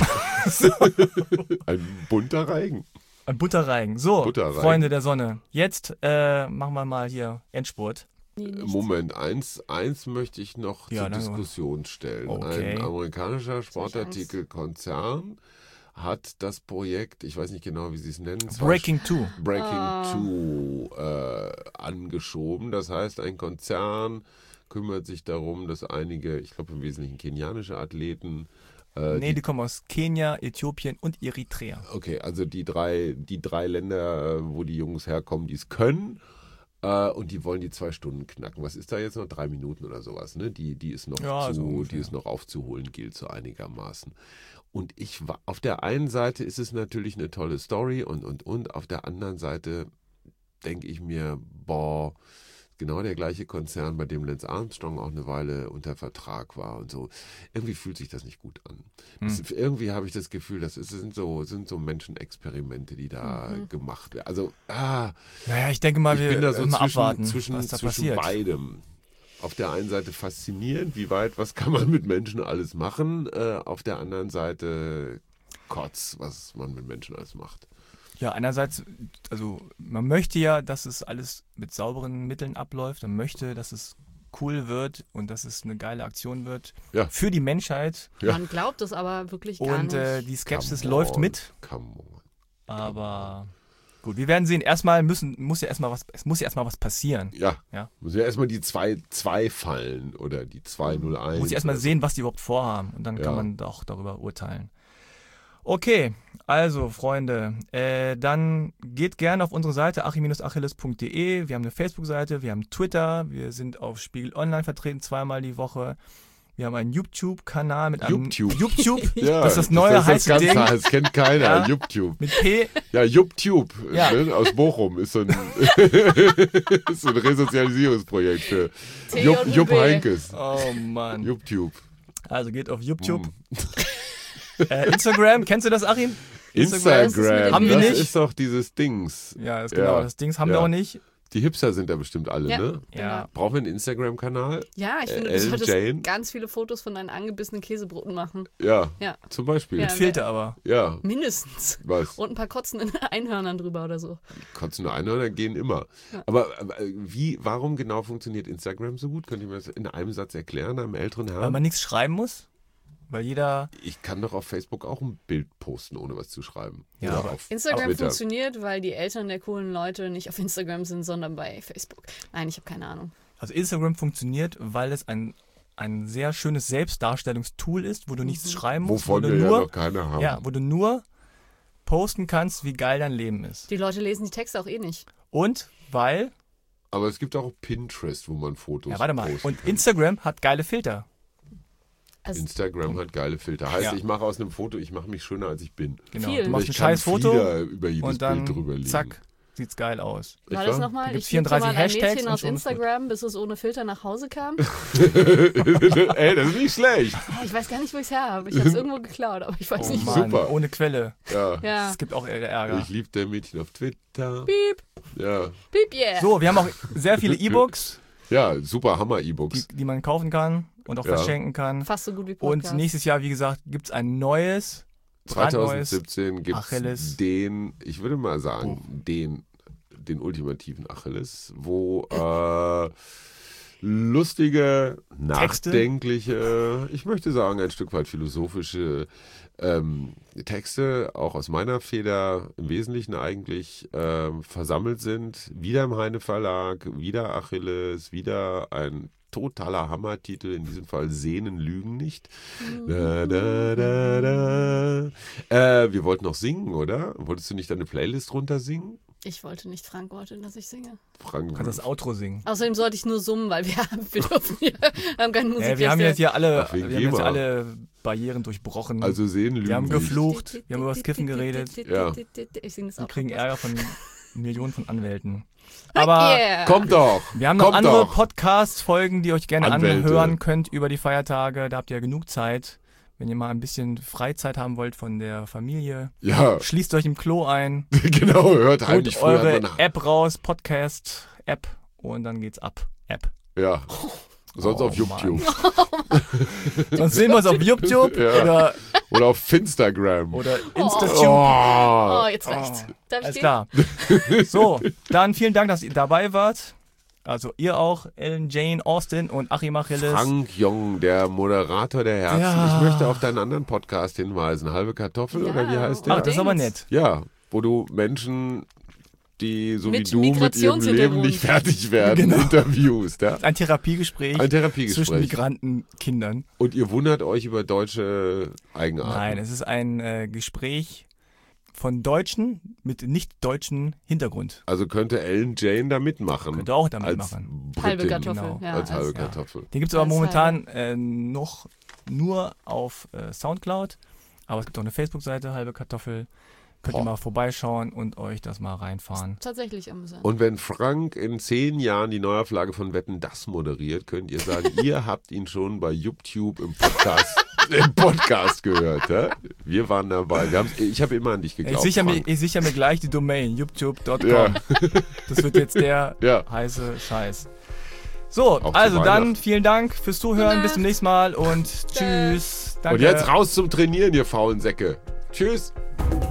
Ein bunter Reigen. Ein Butterreigen. So, Butterreigen. Freunde der Sonne. Jetzt machen wir mal hier Endspurt. Nee, nicht. Moment, eins möchte ich noch Ja, zur dann- Diskussion stellen. Okay. Ein amerikanischer Sportartikelkonzern hat das Projekt, ich weiß nicht genau, wie sie es nennen, Breaking 2. Breaking 2 angeschoben. Das heißt, ein Konzern kümmert sich darum, dass einige, ich glaube im Wesentlichen kenianische Athleten, Nee, die kommen aus Kenia, Äthiopien und Eritrea. okay, also die drei Länder, wo die Jungs herkommen, die es können. Und die wollen die 2 Stunden knacken. Was ist da jetzt noch? 3 Minuten oder sowas, ne? Die ist noch Ja, so ungefähr. die ist noch aufzuholen, gilt so einigermaßen. Und auf der einen Seite ist es natürlich eine tolle Story und auf der anderen Seite denke ich mir, boah, genau der gleiche Konzern, bei dem Lance Armstrong auch eine Weile unter Vertrag war und so. Irgendwie fühlt sich das nicht gut an. Irgendwie habe ich das Gefühl, sind so Menschenexperimente, die da gemacht werden. Also, Naja, ich denke mal, ich wir bin da so mal abwarten, zwischen was da passiert. beidem. Auf der einen Seite faszinierend, was kann man mit Menschen alles machen? Auf der anderen Seite Kotz, was man mit Menschen alles macht. Ja, einerseits, also man möchte ja, dass es alles mit sauberen Mitteln abläuft. Man möchte, dass es cool wird und dass es eine geile Aktion wird Ja. für die Menschheit. Ja. Man glaubt es aber wirklich gar Und nicht. die Skepsis Come läuft on, mit. come on. Aber gut, wir werden sehen. Erstmal muss ja erstmal was passieren. Ja, Ja. muss ja erstmal die 2 fallen oder die 201. Muss ich erstmal oder so. sehen, was die überhaupt vorhaben. Und dann Ja. kann man auch darüber urteilen. Okay, also Freunde, dann geht gerne auf unsere Seite achim-achilles.de. Wir haben eine Facebook-Seite, wir haben Twitter, wir sind auf Spiegel Online vertreten 2-mal die Woche. Wir haben einen YouTube-Kanal mit einem YouTube. Ja, Das ist das neue heiße Ganze, Ding. Das kennt keiner. Ja. YouTube. Mit P. Ja, YouTube Ja. Ne, aus Bochum ist so ein, ist so ein Resozialisierungsprojekt für T Jupp, und Jupp B. Heynckes. Oh Mann. YouTube. Also geht auf YouTube. Mm. Instagram, kennst du das, Achim? Instagram. Das ist mit dem Haben wir das nicht. ist doch dieses Dings. Ja, das ist genau Ja. das Ding haben wir Ja. auch nicht. Die Hipster sind da bestimmt alle, Ja. ne? Ja. Brauchen wir einen Instagram-Kanal? Ja, ich finde, du Ellen solltest Jane? ganz viele Fotos von deinen angebissenen Käsebroten machen. Ja, Ja, zum Beispiel. Ja. Ja, Filter aber. mindestens. was? Und ein paar kotzenden Einhörnern drüber oder so. Kotzende Einhörner gehen immer. Ja. Aber warum genau funktioniert Instagram so gut? Könnt ihr mir das in einem Satz erklären, einem älteren Weil Herrn? man nichts schreiben muss. Weil jeder. Ich kann doch auf Facebook auch ein Bild posten, ohne was zu schreiben. Ja, Oder aber auf Instagram Twitter. funktioniert, weil die Eltern der coolen Leute nicht auf Instagram sind, sondern bei Facebook. Nein, ich habe keine Ahnung. Also Instagram funktioniert, weil es ein sehr schönes Selbstdarstellungstool ist, wo du nichts schreiben musst. Wovon wo du wir ja nur, noch keine haben. ja, wo du nur posten kannst, wie geil dein Leben ist. Die Leute lesen die Texte auch eh nicht. Und weil, Aber es gibt auch Pinterest, wo man Fotos ja warte mal, posten und kann. Instagram hat geile Filter. Also Instagram hat geile Filter. Heißt, Ja. ich mache aus einem Foto, ich mache mich schöner, als ich bin. Genau. Viel. Du machst ein Ich kann scheiß Foto Flieder über jedes und dann Bild drüber legen. zack, sieht's geil aus. war Nicht das wahr? nochmal? Da gibt's Ich liebte 34 mal ein Hashtags Mädchen und aus schon ist gut. Instagram, bis es ohne Filter nach Hause kam. Ey, das ist nicht schlecht. Ich weiß gar nicht, wo ich es her habe. Ich habe es irgendwo geklaut, aber ich weiß Oh nicht. Mann, Super. ohne Quelle. Ja. Ja. Es gibt auch Ärger. Ich liebe der Mädchen auf Twitter. Piep, Ja, piep, yeah. So, wir haben auch sehr viele E-Books, ja, super Hammer-E-Books. die man kaufen kann und auch Ja. verschenken kann. Fast so gut wie Und Podcast. nächstes Jahr, wie gesagt, gibt's ein neues, brandneues 2017 gibt Achilles. es den, ich würde mal sagen, den ultimativen Achilles, wo lustige, Texte? nachdenkliche, ich möchte sagen, ein Stück weit philosophische Texte, auch aus meiner Feder im Wesentlichen eigentlich versammelt sind. Wieder im Heine Verlag, wieder Achilles, wieder ein totaler Hammertitel, in diesem Fall Sehnen lügen nicht. Da, da, da, da. Wir wollten noch singen, oder? Wolltest du nicht deine Playlist runtersingen? Ich wollte nicht Frank wollte, dass ich singe. Frank, Du kannst das Outro singen. Außerdem sollte ich nur summen, weil wir dürfen hier, haben keine Musik. Wir haben jetzt hier alle, Ach, wegen wir haben jetzt GEMA. alle Barrieren durchbrochen. also Sehnen lügen wir haben nicht. geflucht, wir haben über das Kiffen geredet. Ja. Ich singe das Wir auch. kriegen Ärger von Millionen von Anwälten. Heck Aber yeah. Kommt doch! wir haben noch kommt andere doch. Podcast-Folgen, die ihr euch gerne Anwälte. anhören könnt über die Feiertage. Da habt ihr genug Zeit. Wenn ihr mal ein bisschen Freizeit haben wollt von der Familie, Ja, schließt euch im Klo ein, genau, hört heimlich holt vorher eure mal nach. App raus, Podcast-App und dann geht's ab. App. Ja, sonst Oh, auf YouTube. Sonst sehen wir uns auf YouTube Ja. Oder auf Instagram. oder Instatube. Oh, Oh. jetzt reicht's. Darf ich Alles gehen? klar. So, dann vielen Dank, dass ihr dabei wart. Also ihr auch, Ellen Jane Austen und Achim Achilles. Frank Jong, der Moderator der Herzen. Ja. Ich möchte auf deinen anderen Podcast hinweisen. Halbe Kartoffel, Ja. oder wie heißt der? Ach, das ist aber Unbedingt. nett. Ja, wo du Menschen, die so wie Mit du mit ihrem Migrationshintergrund. Leben nicht fertig werden, Genau. interviewst. Ja? Ein Therapiegespräch Ein zwischen Therapiegespräch. Migrantenkindern. Und ihr wundert euch über deutsche Eigenarten. Nein, es ist ein Gespräch von Deutschen mit nicht-deutschen Hintergrund. Also könnte Ellen Jane da mitmachen. Könnte auch damit als machen. Britin. Halbe Kartoffel. Genau. Ja, Als halbe also- Kartoffel. Den gibt es aber Als momentan noch nur auf Soundcloud. Aber es gibt auch eine Facebook-Seite, Halbe Kartoffel. Könnt ihr Boah. mal vorbeischauen und euch das mal reinfahren. Tatsächlich amüsant. Und wenn Frank in 10 Jahren die Neuauflage von Wetten, das moderiert, könnt ihr sagen, ihr habt ihn schon bei YouTube im Podcast gehört. Ja? Wir waren dabei. Ich habe immer an dich geglaubt. Frank. Ich sichere mir gleich die Domain, youtube.com. Ja. Das wird jetzt der Ja. heiße Scheiß. So, Auch zu also dann Weihnachten. vielen Dank fürs Zuhören. Gute Bis zum nächsten Mal und tschüss. Danke. Und jetzt raus zum Trainieren, ihr faulen Säcke. Tschüss.